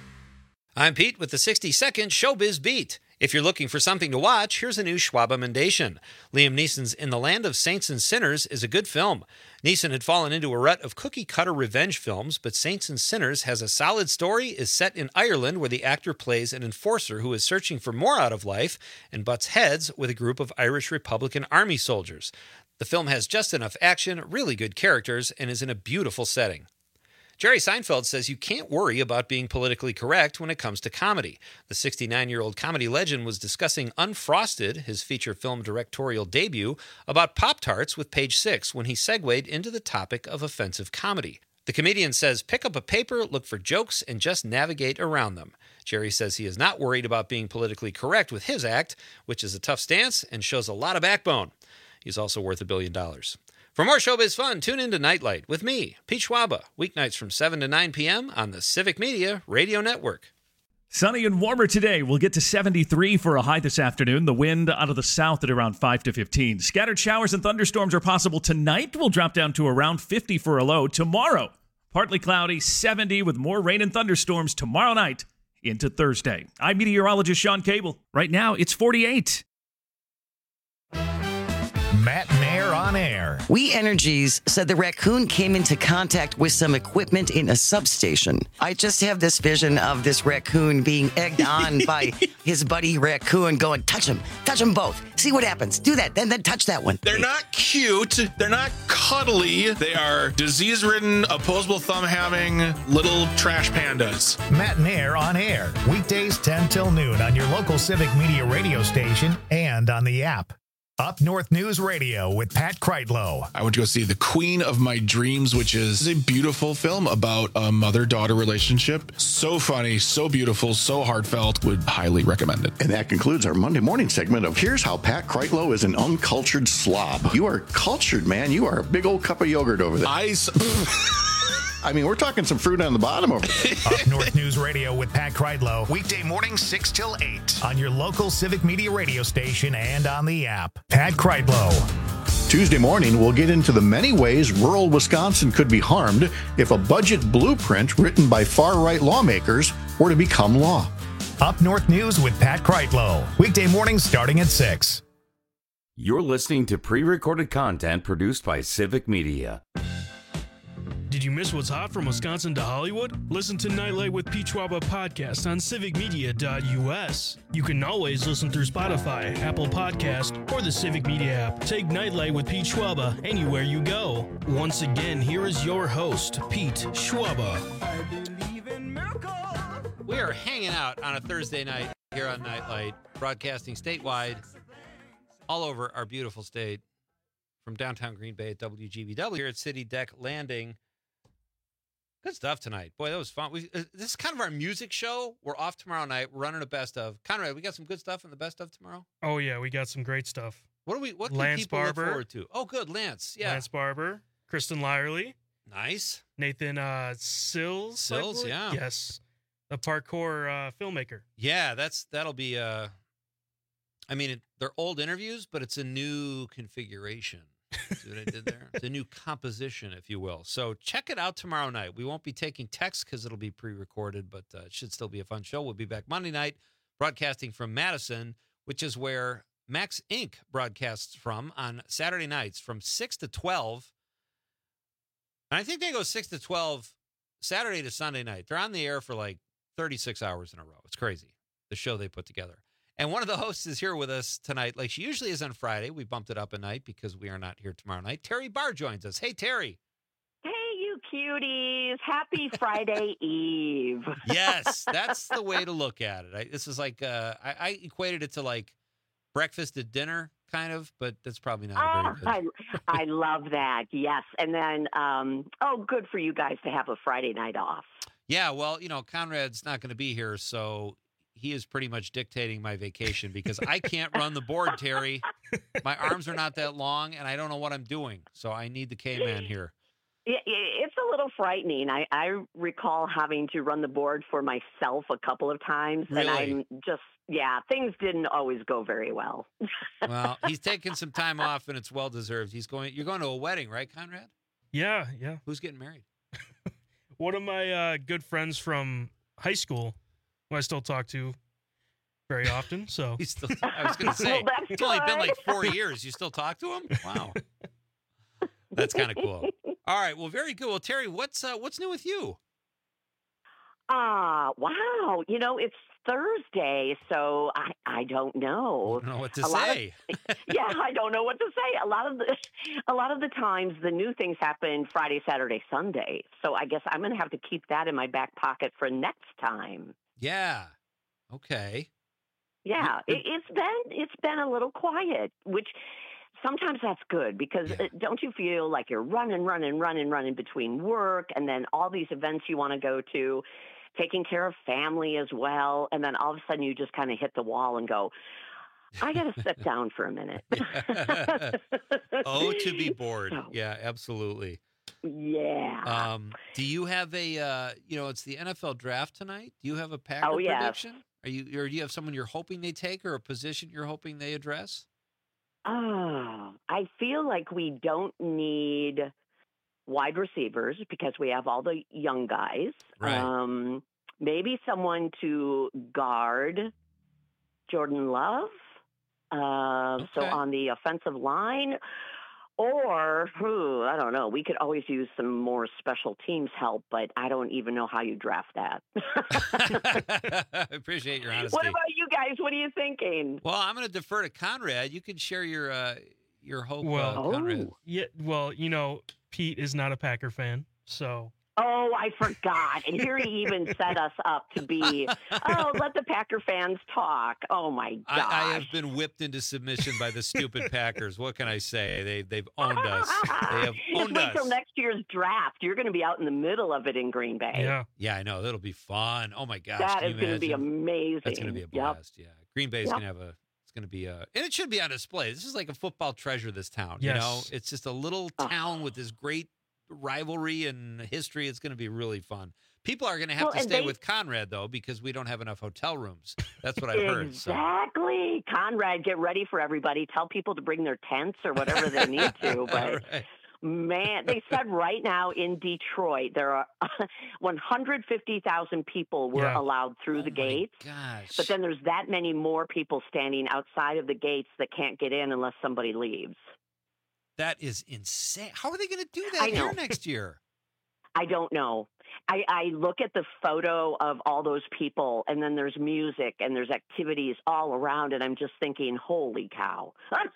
I'm Pete with the sixty second Showbiz Beat. If you're looking for something to watch, here's a new Schwab Emendation. Liam Neeson's In the Land of Saints and Sinners is a good film. Neeson had fallen into a rut of cookie-cutter revenge films, but Saints and Sinners has a solid story, is set in Ireland where the actor plays an enforcer who is searching for more out of life and butts heads with a group of Irish Republican Army soldiers. The film has just enough action, really good characters, and is in a beautiful setting. Jerry Seinfeld says you can't worry about being politically correct when it comes to comedy. The sixty-nine-year-old comedy legend was discussing Unfrosted, his feature film directorial debut, about Pop-Tarts with Page Six when he segued into the topic of offensive comedy. The comedian says pick up a paper, look for jokes, and just navigate around them. Jerry says he is not worried about being politically correct with his act, which is a tough stance and shows a lot of backbone. He's also worth a billion dollars. For more showbiz fun, tune in to Nightlight with me, Pete Schwaba, weeknights from seven to nine p.m. on the Civic Media Radio Network. Sunny and warmer today. We'll get to seventy-three for a high this afternoon. The wind out of the south at around five to fifteen. Scattered showers and thunderstorms are possible tonight. We'll drop down to around fifty for a low. Tomorrow, partly cloudy, seventy with more rain and thunderstorms tomorrow night into Thursday. I'm meteorologist Sean Cable. Right now, it's forty-eight. Matt Nair on air. We Energies said the raccoon came into contact with some equipment in a substation. I just have this vision of this raccoon being egged on by his buddy raccoon going, touch him, touch them both. See what happens. Do that, then then touch that one. They're not cute. They're not cuddly. They are disease-ridden, opposable thumb-having little trash pandas. Matt Nair on air. Weekdays ten till noon on your local Civic Media radio station and on the app. Up North News Radio with Pat Kreitlow. I went to go see The Queen of My Dreams, which is a beautiful film about a mother-daughter relationship. So funny, so beautiful, so heartfelt. Would highly recommend it. And that concludes our Monday morning segment of Here's How Pat Kreitlow is an Uncultured Slob. You are cultured, man. You are a big old cup of yogurt over there. I... I mean, we're talking some fruit on the bottom over there. Up North News Radio with Pat Kreitlow. Weekday morning six till eight on your local Civic Media radio station and on the app. Pat Kreitlow. Tuesday morning, we'll get into the many ways rural Wisconsin could be harmed if a budget blueprint written by far-right lawmakers were to become law. Up North News with Pat Kreitlow. Weekday mornings starting at six. You're listening to pre-recorded content produced by Civic Media. Did Did you miss what's hot from Wisconsin to Hollywood? Listen to Nightlight with Pete Schwaba podcast on civic media dot U S. You can always listen through Spotify, Apple Podcast, or the Civic Media app. Take Nightlight with Pete Schwaba anywhere you go. Once again, here is your host, Pete Schwaba. We are hanging out on a Thursday night here on Nightlight, broadcasting statewide all over our beautiful state from downtown Green Bay at W G B W here at City Deck Landing. Good stuff tonight. Boy, that was fun. We, uh, this is kind of our music show. We're off tomorrow night. We're running a best of. Conrad, we got some good stuff in the best of tomorrow? Oh, yeah, we got some great stuff. What do we? What can Lance people Barber. look forward to? Oh, good, Lance. Yeah, Lance Barber, Kristen Lyerly. Nice. Nathan uh, Sills. I Sills, believe? yeah. Yes, the parkour uh, filmmaker. Yeah, that's that'll be. Uh, I mean, it, they're old interviews, but it's a new configuration. See what I did there? It's a new composition, if you will. So check it out tomorrow night. We won't be taking texts because it'll be pre-recorded, but uh, it should still be a fun show. We'll be back Monday night, broadcasting from Madison, which is where Max Incorporated broadcasts from on Saturday nights from six to twelve. And I think they go six to twelve Saturday to Sunday night. They're on the air for like thirty-six hours in a row. It's crazy, the show they put together. And one of the hosts is here with us tonight, like she usually is on Friday. We bumped it up a night because we are not here tomorrow night. Terry Barr joins us. Hey, Terry. Hey, you cuties. Happy Friday Eve. Yes, that's the way to look at it. I, this is like, uh, I, I equated it to like breakfast at dinner, kind of, but that's probably not Oh, very good. I, I love that. Yes. And then, um, oh, good for you guys to have a Friday night off. Yeah, well, you know, Conrad's not going to be here, so he is pretty much dictating my vacation because I can't run the board, Terry. My arms are not that long, and I don't know what I'm doing, so I need the K-Man here. It, it's a little frightening. I, I recall having to run the board for myself a couple of times, Really? and I'm just, yeah, things didn't always go very well. Well, he's taking some time off, and it's well-deserved. He's going. You're going to a wedding, right, Conrad? Yeah, yeah. Who's getting married? One of my uh, good friends from high school, who I still talk to very often. So He's still, I was going to say, Well, that's it's only been good. like four years. You still talk to him? Wow. That's kind of cool. All right. Well, very good. Well, Terry, what's uh, what's new with you? Ah, wow. You know, it's Thursday, so I, I don't know. I don't know what to A lot of- say. yeah, I don't know what to say. A lot of the a lot of the times the new things happen Friday, Saturday, Sunday. So I guess I'm going to have to keep that in my back pocket for next time. Yeah. Okay. Yeah, it, it's been it's been a little quiet, which sometimes that's good because Yeah. uh, don't you feel like you're running, running, running, running between work and then all these events you want to go to, taking care of family as well, and then all of a sudden you just kind of hit the wall and go, I got to sit down for a minute. Oh, to be bored. So, Yeah, absolutely. yeah. Um, do you have a, uh, you know, it's the N F L draft tonight. Do you have a Packer Oh, yes. prediction? Are you, or do you have someone you're hoping they take or a position you're hoping they address? Oh, I feel like we don't need wide receivers because we have all the young guys. Right. Um, maybe someone to guard Jordan Love. Uh, So Okay. on the offensive line, or whew, I don't know. We could always use some more special teams help, but I don't even know how you draft that. I appreciate your honesty. What about you guys? What are you thinking? Well, I'm going to defer to Conrad. You can share your uh, your hope, Well, uh, Conrad. yeah, well, you know, Pete is not a Packer fan, so Oh, I forgot. And here he even set us up to be, oh, let the Packer fans talk. Oh, my gosh. I, I have been whipped into submission by the stupid Packers. What can I say? They they've owned us. They have Just owned wait us. till next year's draft. You're going to be out in the middle of it in Green Bay. yeah. Yeah, I know. That'll be fun. Oh my gosh. That can is you going to be imagine? amazing. That's going to be a Yep. blast. Yeah. Green Bay's Yep. going to have a it's going to be a and it should be on display. This is like a football treasure, this town, Yes. you know? It's just a little town with this great rivalry and history. It's going to be really fun. People are going to have Well, to and stay they- with Conrad though because we don't have enough hotel rooms. That's what I've heard. So. Exactly. Conrad, get ready for everybody. Tell people to bring their tents or whatever they need to. But Right. man, they said right now in Detroit, there are one hundred fifty thousand people were Yeah. allowed through Oh the my gates. Gosh. But then there's that many more people standing outside of the gates that can't get in unless somebody leaves. That is insane. How are they going to do I that here know. next year? I don't know. I, I look at the photo of all those people, and then there's music and there's activities all around, and I'm just thinking, holy cow.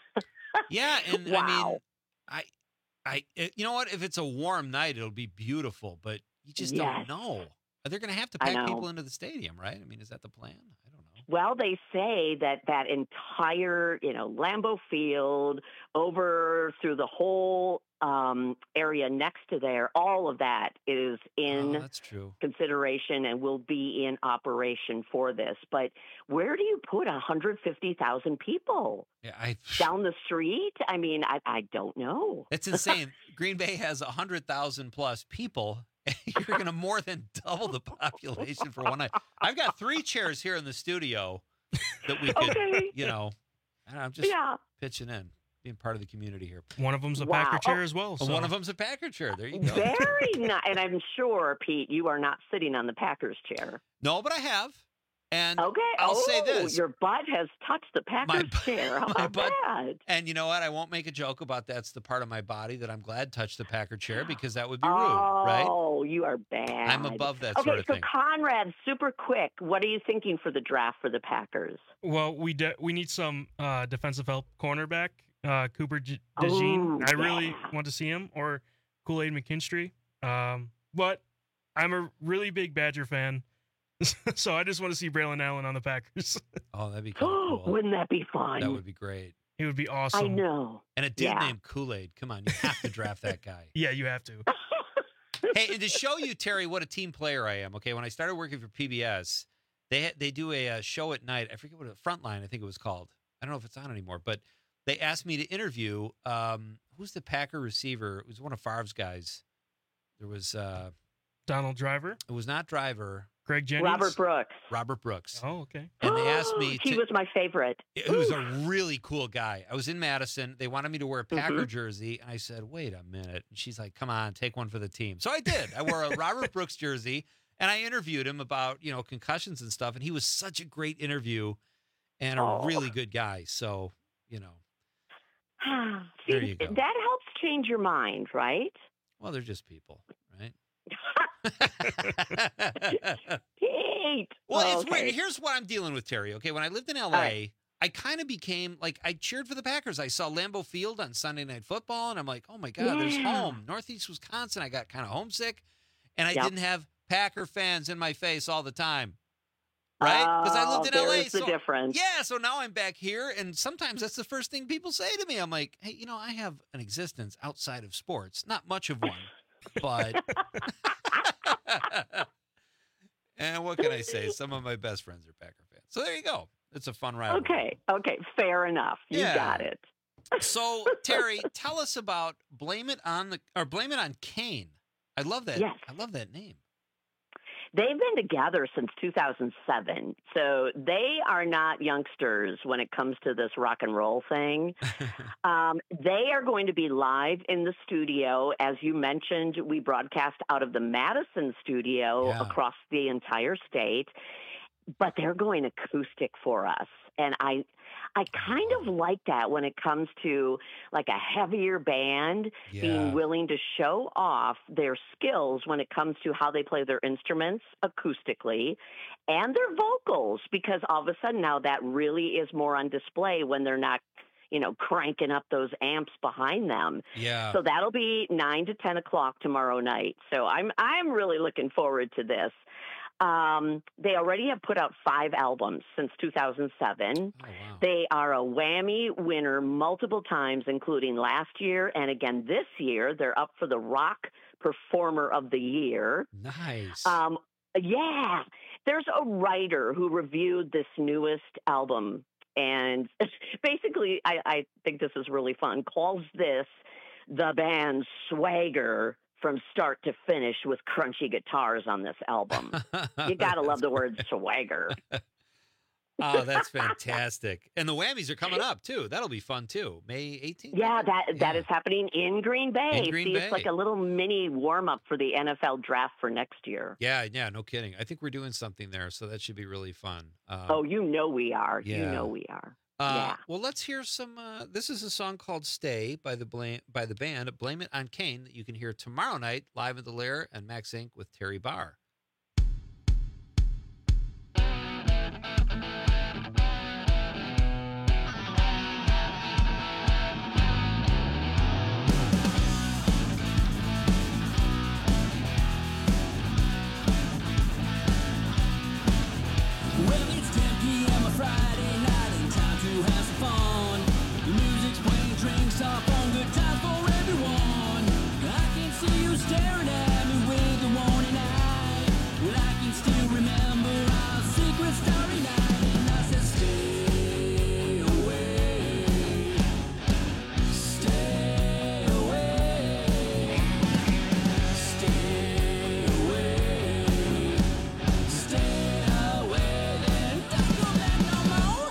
Yeah, and wow. I mean, I, I, it, you know what? If it's a warm night, it'll be beautiful, but you just Yes. don't know. They're going to have to I pack know. people into the stadium, right? I mean, is that the plan? I don't know. Well, they say that that entire, you know, Lambeau Field over through the whole um, area next to there, all of that is in Oh, that's true. consideration and will be in operation for this. But where do you put one hundred fifty thousand people? Yeah, I. Down the street? I mean, I, I don't know. It's insane. Green Bay has a hundred thousand plus people. You're going to more than double the population for one night. I've got three chairs here in the studio that we could, Okay. you know, I don't know, I'm just Yeah. pitching in, being part of the community here. One of them's a Wow. Packer chair as well. Oh, So. one of them's a Packer chair. There you go. Very nice. And I'm sure, Pete, you are not sitting on the Packers chair. No, but I have. And Okay. I'll oh, say this. Your butt has touched the Packers chair. How my about butt- that? And you know what? I won't make a joke about that's the part of my body that I'm glad touched the Packer chair because that would be rude, oh, right? Oh, you are bad. I'm above that okay, sort of so thing. Conrad, super quick, what are you thinking for the draft for the Packers? Well, we de- we need some uh, defensive help cornerback. Uh, Cooper J- DeJean. Oh, I really yeah. want to see him, or Kool-Aid McKinstry. Um, but I'm a really big Badger fan, so I just want to see Braylon Allen on the Packers. Oh, that'd be kind of cool. Wouldn't that be fun? That would be great. He would be awesome. I know. And a dude Yeah. named Kool-Aid. Come on, you have to draft that guy. Yeah, you have to. Hey, and to show you, Terry, what a team player I am, okay, when I started working for P B S, they ha- they do a, uh show at night. I forget what it, Frontline, I think it was called. I don't know if it's on anymore, but they asked me to interview, um, who's the Packer receiver? It was one of Favre's guys. There was... Uh, Donald Driver? It was not Driver. Greg Jennings? Robert Brooks. Robert Brooks. Oh, okay. And they asked me He to... was my favorite. He was a really cool guy. I was in Madison. They wanted me to wear a Packer Mhm. jersey, and I said, wait a minute. And she's like, come on, take one for the team. So I did. I wore a Robert Brooks jersey, and I interviewed him about, you know, concussions and stuff, and he was such a great interview and a Oh. really good guy. So, you know, See, There you go. that helps change your mind, right? well, they're just people, right? Pete. Well, Oh, it's okay. weird. Here's what I'm dealing with, Terry. Okay, when I lived in L A, right. I kind of became like I cheered for the Packers. I saw Lambeau Field on Sunday Night Football, and I'm like, oh my God, there's Yeah. home. Northeast Wisconsin. I got kind of homesick, and I Yep. didn't have Packer fans in my face all the time. Right? Because I lived in L A. There's the so, difference. Yeah, so now I'm back here, and sometimes that's the first thing people say to me. I'm like, hey, you know, I have an existence outside of sports. Not much of one, but. And what can I say? Some of my best friends are Packer fans. So there you go. It's a fun ride. Okay. Okay. Fair enough. You Yeah. got it. So Terry, tell us about Blame It on the or Blame It on Kane. I love that. Yes. I love that name. They've been together since two thousand seven. So they are not youngsters when it comes to this rock and roll thing. um, they are going to be live in the studio. As you mentioned, we broadcast out of the Madison studio Yeah. across the entire state. But they're going acoustic for us. And I I kind of like that when it comes to like a heavier band Yeah. being willing to show off their skills when it comes to how they play their instruments acoustically and their vocals, because all of a sudden now that really is more on display when they're not, you know, cranking up those amps behind them. Yeah. So that'll be nine to ten o'clock tomorrow night. So I'm I'm really looking forward to this. Um, they already have put out five albums since two thousand seven. Oh, wow. They are a Whammy winner multiple times, including last year and again this year. They're up for the Rock Performer of the Year. Nice. Um, yeah, there's a writer who reviewed this newest album, and basically, I, I think this is really fun, calls this the band's swagger from start to finish with crunchy guitars on this album. You got to love the word swagger. Oh, that's fantastic. And the Whammies are coming up too. That'll be fun too. May eighteenth. Yeah, that that is happening in Green Bay. In Green See, Bay. it's like a little mini warm-up for the N F L draft for next year. Yeah, yeah, no kidding. I think we're doing something there, so that should be really fun. Um, Oh, you know we are. You yeah. know we are. Uh, Yeah. Well, let's hear some. Uh, this is a song called "Stay" by the blame by the band Blame It on Kane that you can hear tomorrow night live at the Lair and Max Incorporated with Terry Barr. Well, it's ten p.m. on Friday night and time to have some fun. The music's playing, drinks are on, good times for everyone. I can see you staring at me with the warning eye. Well, I can still remember our secret starry night, and I said, stay away, stay away, stay away, stay away, then don't come back no more.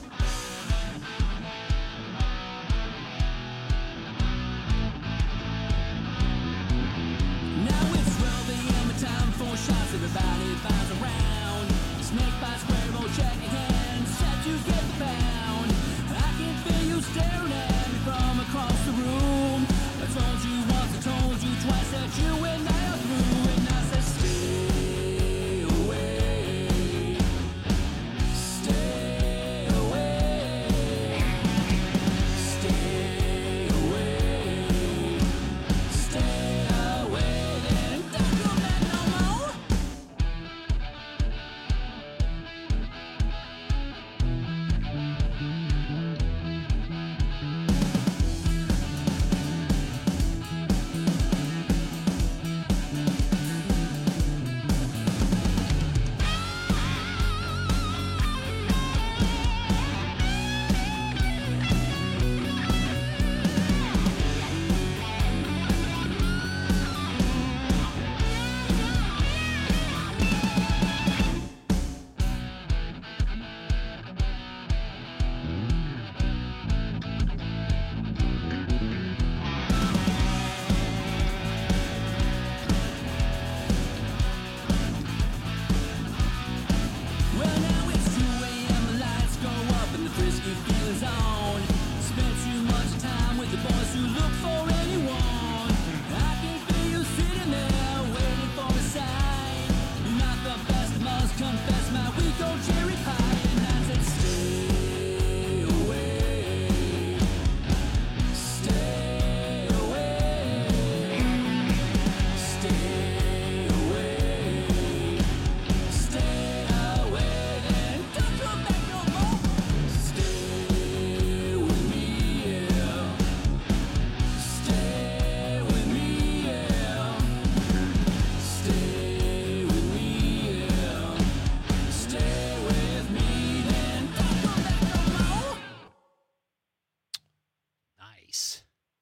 Now it's twelve a.m. and time for shots. Everybody finds around. Snake by square, roll, check your hand. Set to get the pound. I can feel you staring at me from across the room. I told you once, I told you twice that you and I are through. And I said, stay away. Stay away. Stay away. Stay away, then don't come back no more. Well, now it's two a.m. The lights go up and the frisky feeling's on. Spent too much time with the boys who look for anyone. I can feel you sitting there waiting for a sign. You're not the best, I must confess, my weak old cherry pie. And I said, stay away, stay away, stay away. Stay away, then don't come back no more. Stay with me, yeah. Stay with me, yeah. Stay with me, yeah. Stay with me, then don't come back no more. Nice.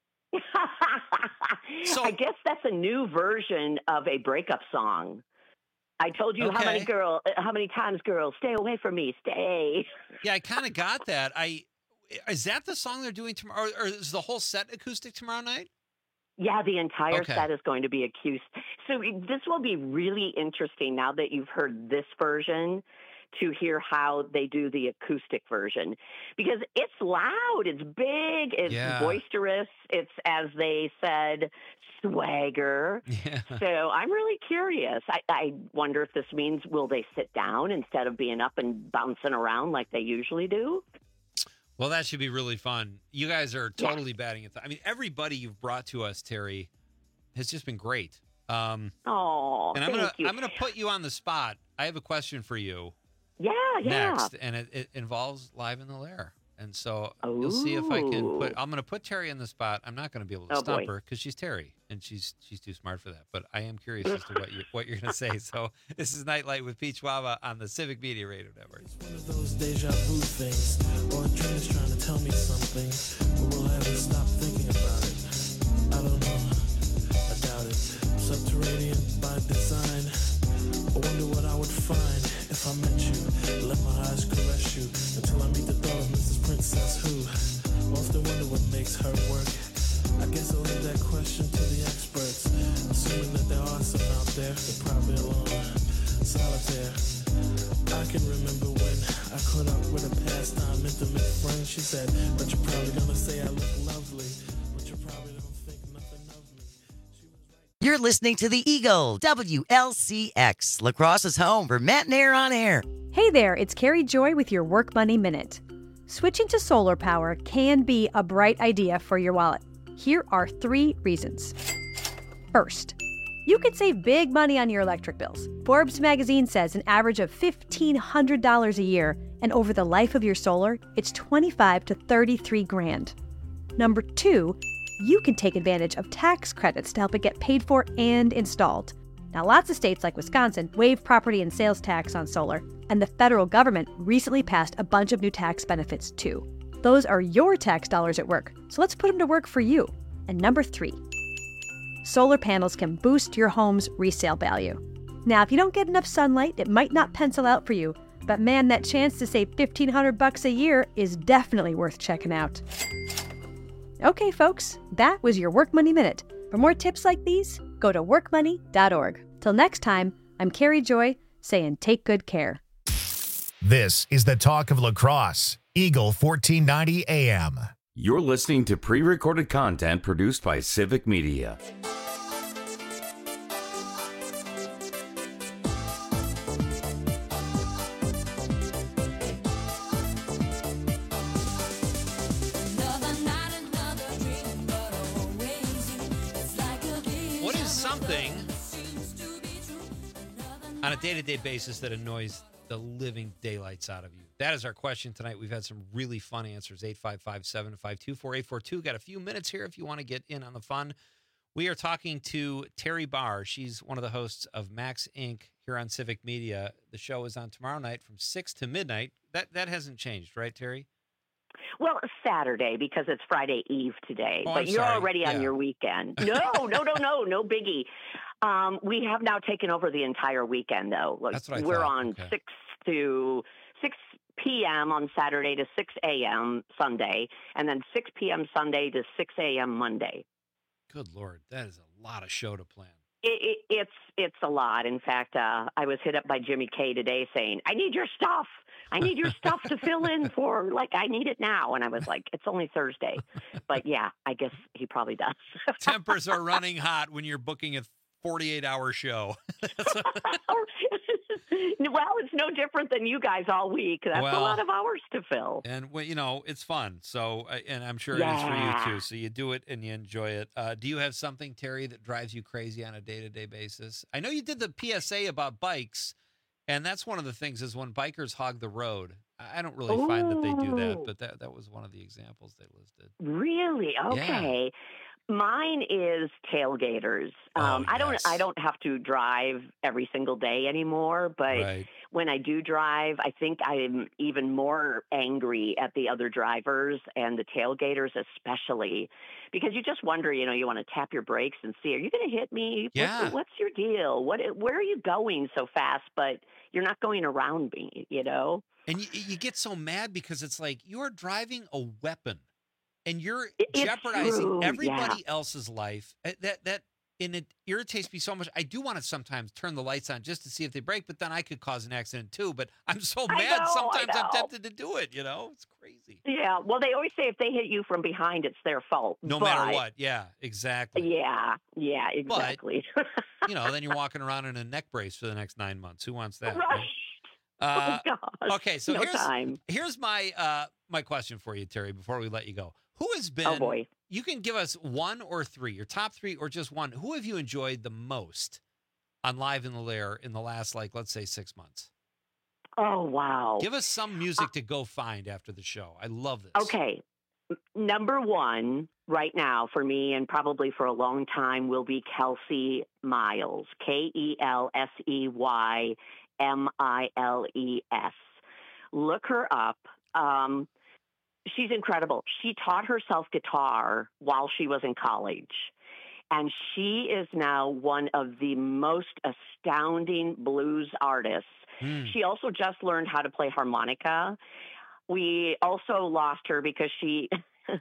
I guess that's a new version of a breakup song. I told you how many Okay. girl, how many times, girls, stay away from me, stay. Yeah, I kind of got that. I is that the song they're doing tomorrow, or, or is the whole set acoustic tomorrow night? Yeah, the entire Okay. set is going to be acoustic. So this will be really interesting now that you've heard this version to hear how they do the acoustic version, because it's loud, it's big, it's Yeah. boisterous, it's, as they said, swagger. Yeah. So I'm really curious. I, I wonder if this means, will they sit down instead of being up and bouncing around like they usually do? Well, that should be really fun. You guys are totally batting it. I mean, everybody you've brought to us, Terry, has just been great. Um, oh, and I'm thank gonna you. I'm gonna put you on the spot. I have a question for you. Yeah, yeah. Next, and it, it involves Live in the Lair. And so you'll see if I can put. Ooh. I'm going to put Terry on the spot. I'm not going to be able to Oh, stump boy. her because she's Terry and she's she's too smart for that. But I am curious as to what you what you're going to say. So this is Nightlight with Pete Schwaba on the Civic Media Radio Network. Those deja vu things, or a dream is trying to tell me something, but will I ever stop thinking about it? I don't know. I doubt it. Subterranean by design. I wonder what I would find if I met you. Let my eyes caress you until I meet the thought of Missus Princess who. Often wonder what makes her work. I guess I'll leave that question to the experts. Assuming that there are some out there, they're probably alone, solitaire. I can remember when I caught up with a pastime intimate friend. and she said, but you're probably gonna say I look lovely, but you probably don't think nothing of me. You're listening to The Eagle, W L C X, La Crosse's home for Matt and Air on Air. Hey there, it's Carrie Joy with your Work Money Minute. Switching to solar power can be a bright idea for your wallet. Here are three reasons. First, you could save big money on your electric bills. Forbes magazine says an average of fifteen hundred dollars a year, and over the life of your solar, it's twenty-five to thirty-three grand. Number two, you can take advantage of tax credits to help it get paid for and installed. Now, lots of states like Wisconsin waive property and sales tax on solar, and the federal government recently passed a bunch of new tax benefits too. Those are your tax dollars at work, so let's put them to work for you. And number three, solar panels can boost your home's resale value. Now, if you don't get enough sunlight, it might not pencil out for you, but man, that chance to save fifteen hundred bucks a year is definitely worth checking out. Okay, folks, that was your Work Money Minute. For more tips like these, go to work money dot org. Till next time, I'm Carrie Joy, saying take good care. This is the talk of La Crosse, Eagle fourteen ninety A M. You're listening to pre-recorded content produced by Civic Media. What is something on a day-to-day basis that annoys the living daylights out of you? That is our question tonight. We've had some really fun answers. eight five five, seven five two, four eight four two. Got a few minutes here if you want to get in on the fun. We are talking to Terry Barr. She's one of the hosts of Max Incorporated here on Civic Media. The show is on tomorrow night from six to midnight. That that hasn't changed, right, Terry? Well, Saturday, because it's Friday Eve today, Oh, but I'm you're sorry. already on Yeah. your weekend. No, no, no, no, no biggie. Um, we have now taken over the entire weekend, though. Like, That's what I we're thought. on Okay. six to six p.m. on Saturday to six a.m. Sunday, and then six p.m. Sunday to six a.m. Monday. Good Lord, that is a lot of show to plan. It, it, it's it's a lot. In fact, uh, I was hit up by Jimmy K today saying, "I need your stuff. I need your stuff to fill in for. Like, I need it now." And I was like, "It's only Thursday," but yeah, I guess he probably does. Tempers are running hot when you're booking a forty-eight hour show. Well, it's no different than you guys all week. That's Well, a lot of hours to fill. And, well, you know, it's fun. So, uh, and I'm sure it Yeah. is for you too. So you do it and you enjoy it. Uh, do you have something, Terry, that drives you crazy on a day-to-day basis? I know you did the P S A about bikes, and that's one of the things is when bikers hog the road. I I don't really find that they do that, Ooh. but that, that was one of the examples they listed. Really? Okay. Mine is tailgaters. Um, I don't. I don't have to drive every single day anymore, but Right. when I do drive, I think I'm even more angry at the other drivers and the tailgaters, especially because you just wonder. You know, you want to tap your brakes and see, are you going to hit me? Yeah. What's, what's your deal? What? Where are you going so fast? But you're not going around me. You know. And you, you get so mad because it's like you're driving a weapon and you're It's jeopardizing true, everybody yeah. else's life. Uh, That that and it irritates me so much. I do want to sometimes turn the lights on just to see if they break, but then I could cause an accident too. But I'm so I mad know, I sometimes I'm know. tempted to do it. You know, it's crazy. Yeah. Well, they always say if they hit you from behind, it's their fault. No matter But- what. Yeah, exactly. Yeah. Yeah. Exactly. You know, then you're walking around in a neck brace for the next nine months. Who wants that? Right. Uh, oh gosh. Okay, so no here's time. here's my uh my question for you, Terry, before we let you go. Who has been Oh, boy. You can give us one or three, your top three or just one. Who have you enjoyed the most on Live in the Lair in the last, like, let's say six months? Oh wow. Give us some music to go find after the show. I love this. Okay. M- Number one right now for me and probably for a long time will be Kelsey Miles. K E L S E Y M I L E S. Look her up. Um, she's incredible. She taught herself guitar while she was in college. And she is now one of the most astounding blues artists. Hmm. She also just learned how to play harmonica. We also lost her because she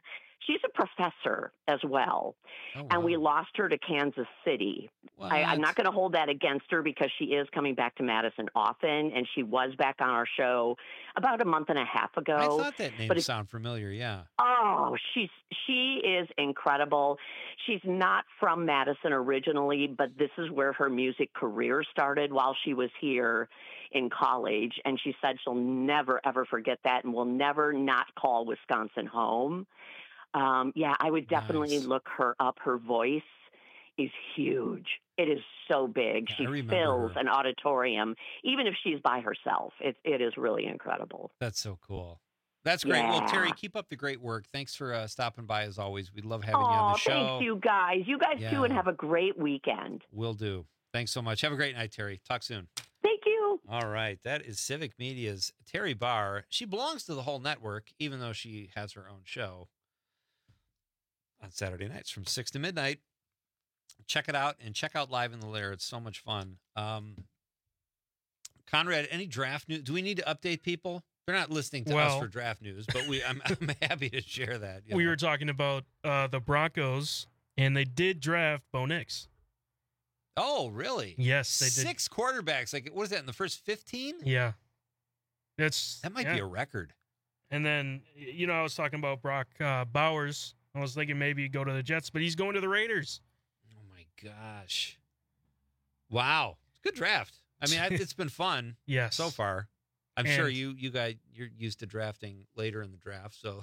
she's a professor as well. Oh, wow. And we lost her to Kansas City. I, I'm not going to hold that against her because she is coming back to Madison often, and she was back on our show about a month and a half ago. I thought that name but it- sounded familiar, yeah. Oh, she's she is incredible. She's not from Madison originally, but this is where her music career started while she was here in college. And she said she'll never, ever forget that and will never not call Wisconsin home. Um, yeah, I would definitely Nice. look her up. Her voice is huge. It is so big. Yeah, I she remember fills her. an auditorium, even if she's by herself. It, it is really incredible. That's so cool. That's great. Well, Yeah. Terry, keep up the great work. Thanks for uh, stopping by as always. We love having you Oh, on the show. thanks, you guys. You guys Yeah. too, and have a great weekend. Will do. Thanks so much. Have a great night, Terry. Talk soon. Thank you. All right. That is Civic Media's Terry Barr. She belongs to the whole network, even though she has her own show on Saturday nights from six to midnight. Check it out and check out Live in the Lair. It's so much fun. Um, Conrad, any draft news? Do we need to update people? They're not listening to us Well- for draft news, but we I'm, I'm happy to share that. you We know. were talking about uh, the Broncos, and they did draft Bo Nix. Oh, really? Yes, they did. Six quarterbacks. Like, what is that in the first fifteen? Yeah, that's That might yeah. be a record. And then y- you know I was talking about Brock uh, Bowers. I was thinking maybe he'd go to the Jets, but he's going to the Raiders. Oh my gosh! Wow, good draft. I mean, I, it's been fun. Yes. so far. I'm sure And- you you guys you're used to drafting later in the draft, so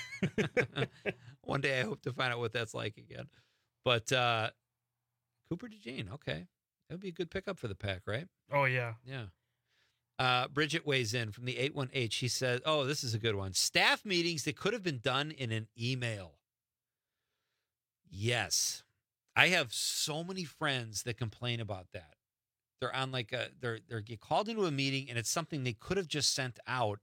one day I hope to find out what that's like again. But uh, Cooper DeJean, okay, that would be a good pickup for the Pack, right? Oh yeah. Yeah. Uh, Bridget weighs in from the eight one eight. She says, oh, this is a good one. Staff meetings that could have been done in an email. Yes. I have so many friends that complain about that. They're on like a, they're, they're get called into a meeting and it's something they could have just sent out.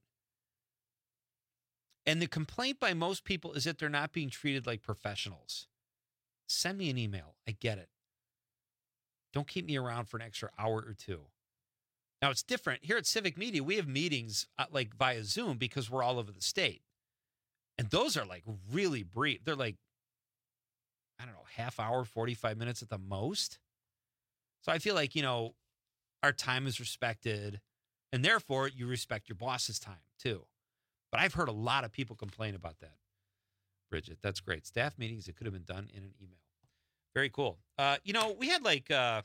And the complaint by most people is that they're not being treated like professionals. Send me an email. I get it. Don't keep me around for an extra hour or two. Now, it's different. Here at Civic Media, we have meetings uh, like via Zoom because we're all over the state. And those are like really brief. They're like, I don't know, half hour, forty-five minutes at the most. So I feel like, you know, our time is respected and therefore you respect your boss's time too. But I've heard a lot of people complain about that. Bridget, that's great. Staff meetings that could have been done in an email. Very cool. Uh, you know, we had like, uh,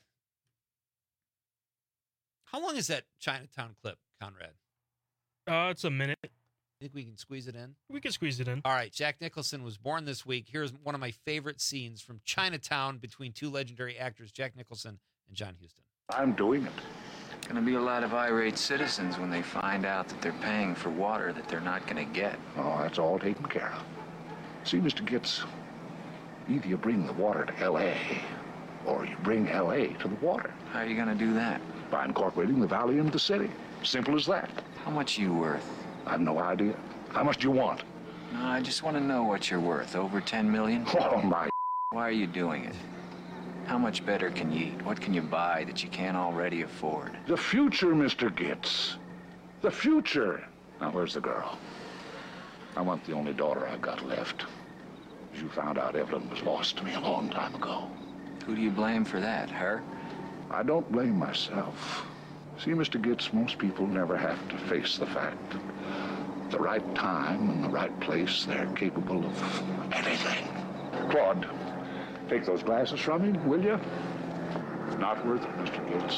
how long is that Chinatown clip, Conrad? Uh, it's a minute. Think we can squeeze it in? We can squeeze it in. All right. Jack Nicholson was born this week. Here's one of my favorite scenes from Chinatown between two legendary actors, Jack Nicholson and John Huston. I'm doing it. Going to be a lot of irate citizens when they find out that they're paying for water that they're not going to get. Oh, that's all taken care of. See, Mister Gibbs, either you bring the water to L A or you bring L A to the water. How are you going to do that? By incorporating the valley into the city. Simple as that. How much are you worth? I have no idea. How much do you want? No, I just want to know what you're worth. Over ten million? Oh, my. Why are you doing it? How much better can you eat? What can you buy that you can't already afford? The future, Mister Gitz. The future. Now, where's the girl? I want the only daughter I've got left. As you found out, Evelyn was lost to me a long time ago. Who do you blame for that, her? I don't blame myself. See, Mister Gitz, most people never have to face the fact that at the right time and the right place, they're capable of anything. Claude, take those glasses from him, will you? Not worth it, Mister Gitz.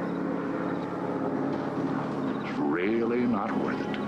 It's really not worth it.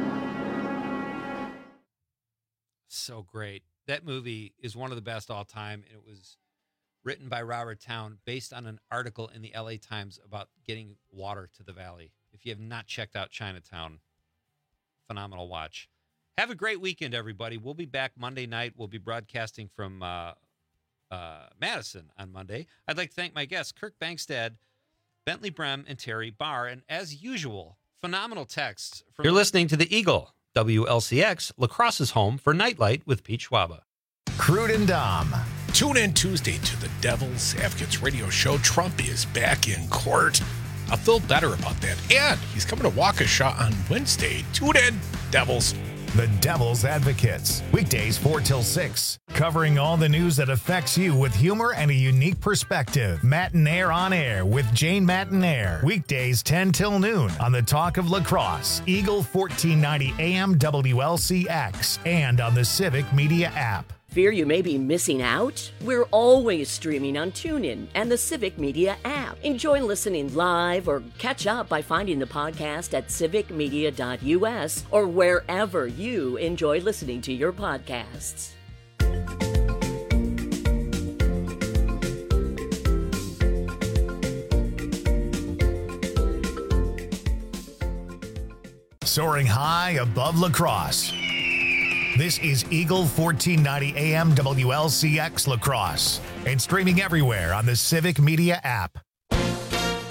So great. That movie is one of the best all time. And it was written by Robert Towne based on an article in the L A Times about getting water to the valley. If you have not checked out Chinatown, phenomenal watch. Have a great weekend, everybody. We'll be back Monday night. We'll be broadcasting from uh, uh, Madison on Monday. I'd like to thank my guests, Kirk Bankstead, Bentley Brem, and Terry Barr. And as usual, phenomenal texts. From- You're listening to The Eagle, W L C X, La Crosse's home for Nightlight with Pete Schwaba. Crude and Dom. Tune in Tuesday to the Devil's Advocates radio show. Trump is back in court. I'll feel better about that. And he's coming to Waukesha on Wednesday. Tune in, Devils. The Devil's Advocates, weekdays four till six, covering all the news that affects you with humor and a unique perspective. Matinaire on Air with Jane Matinaire, weekdays ten till noon on the Talk of Lacrosse, Eagle fourteen ninety A M W L C X, and on the Civic Media app. Fear you may be missing out? We're always streaming on TuneIn and the Civic Media app. Enjoy listening live or catch up by finding the podcast at civic media dot U S or wherever you enjoy listening to your podcasts. Soaring high above lacrosse. This is Eagle fourteen ninety A M W L C X Lacrosse and streaming everywhere on the Civic Media app.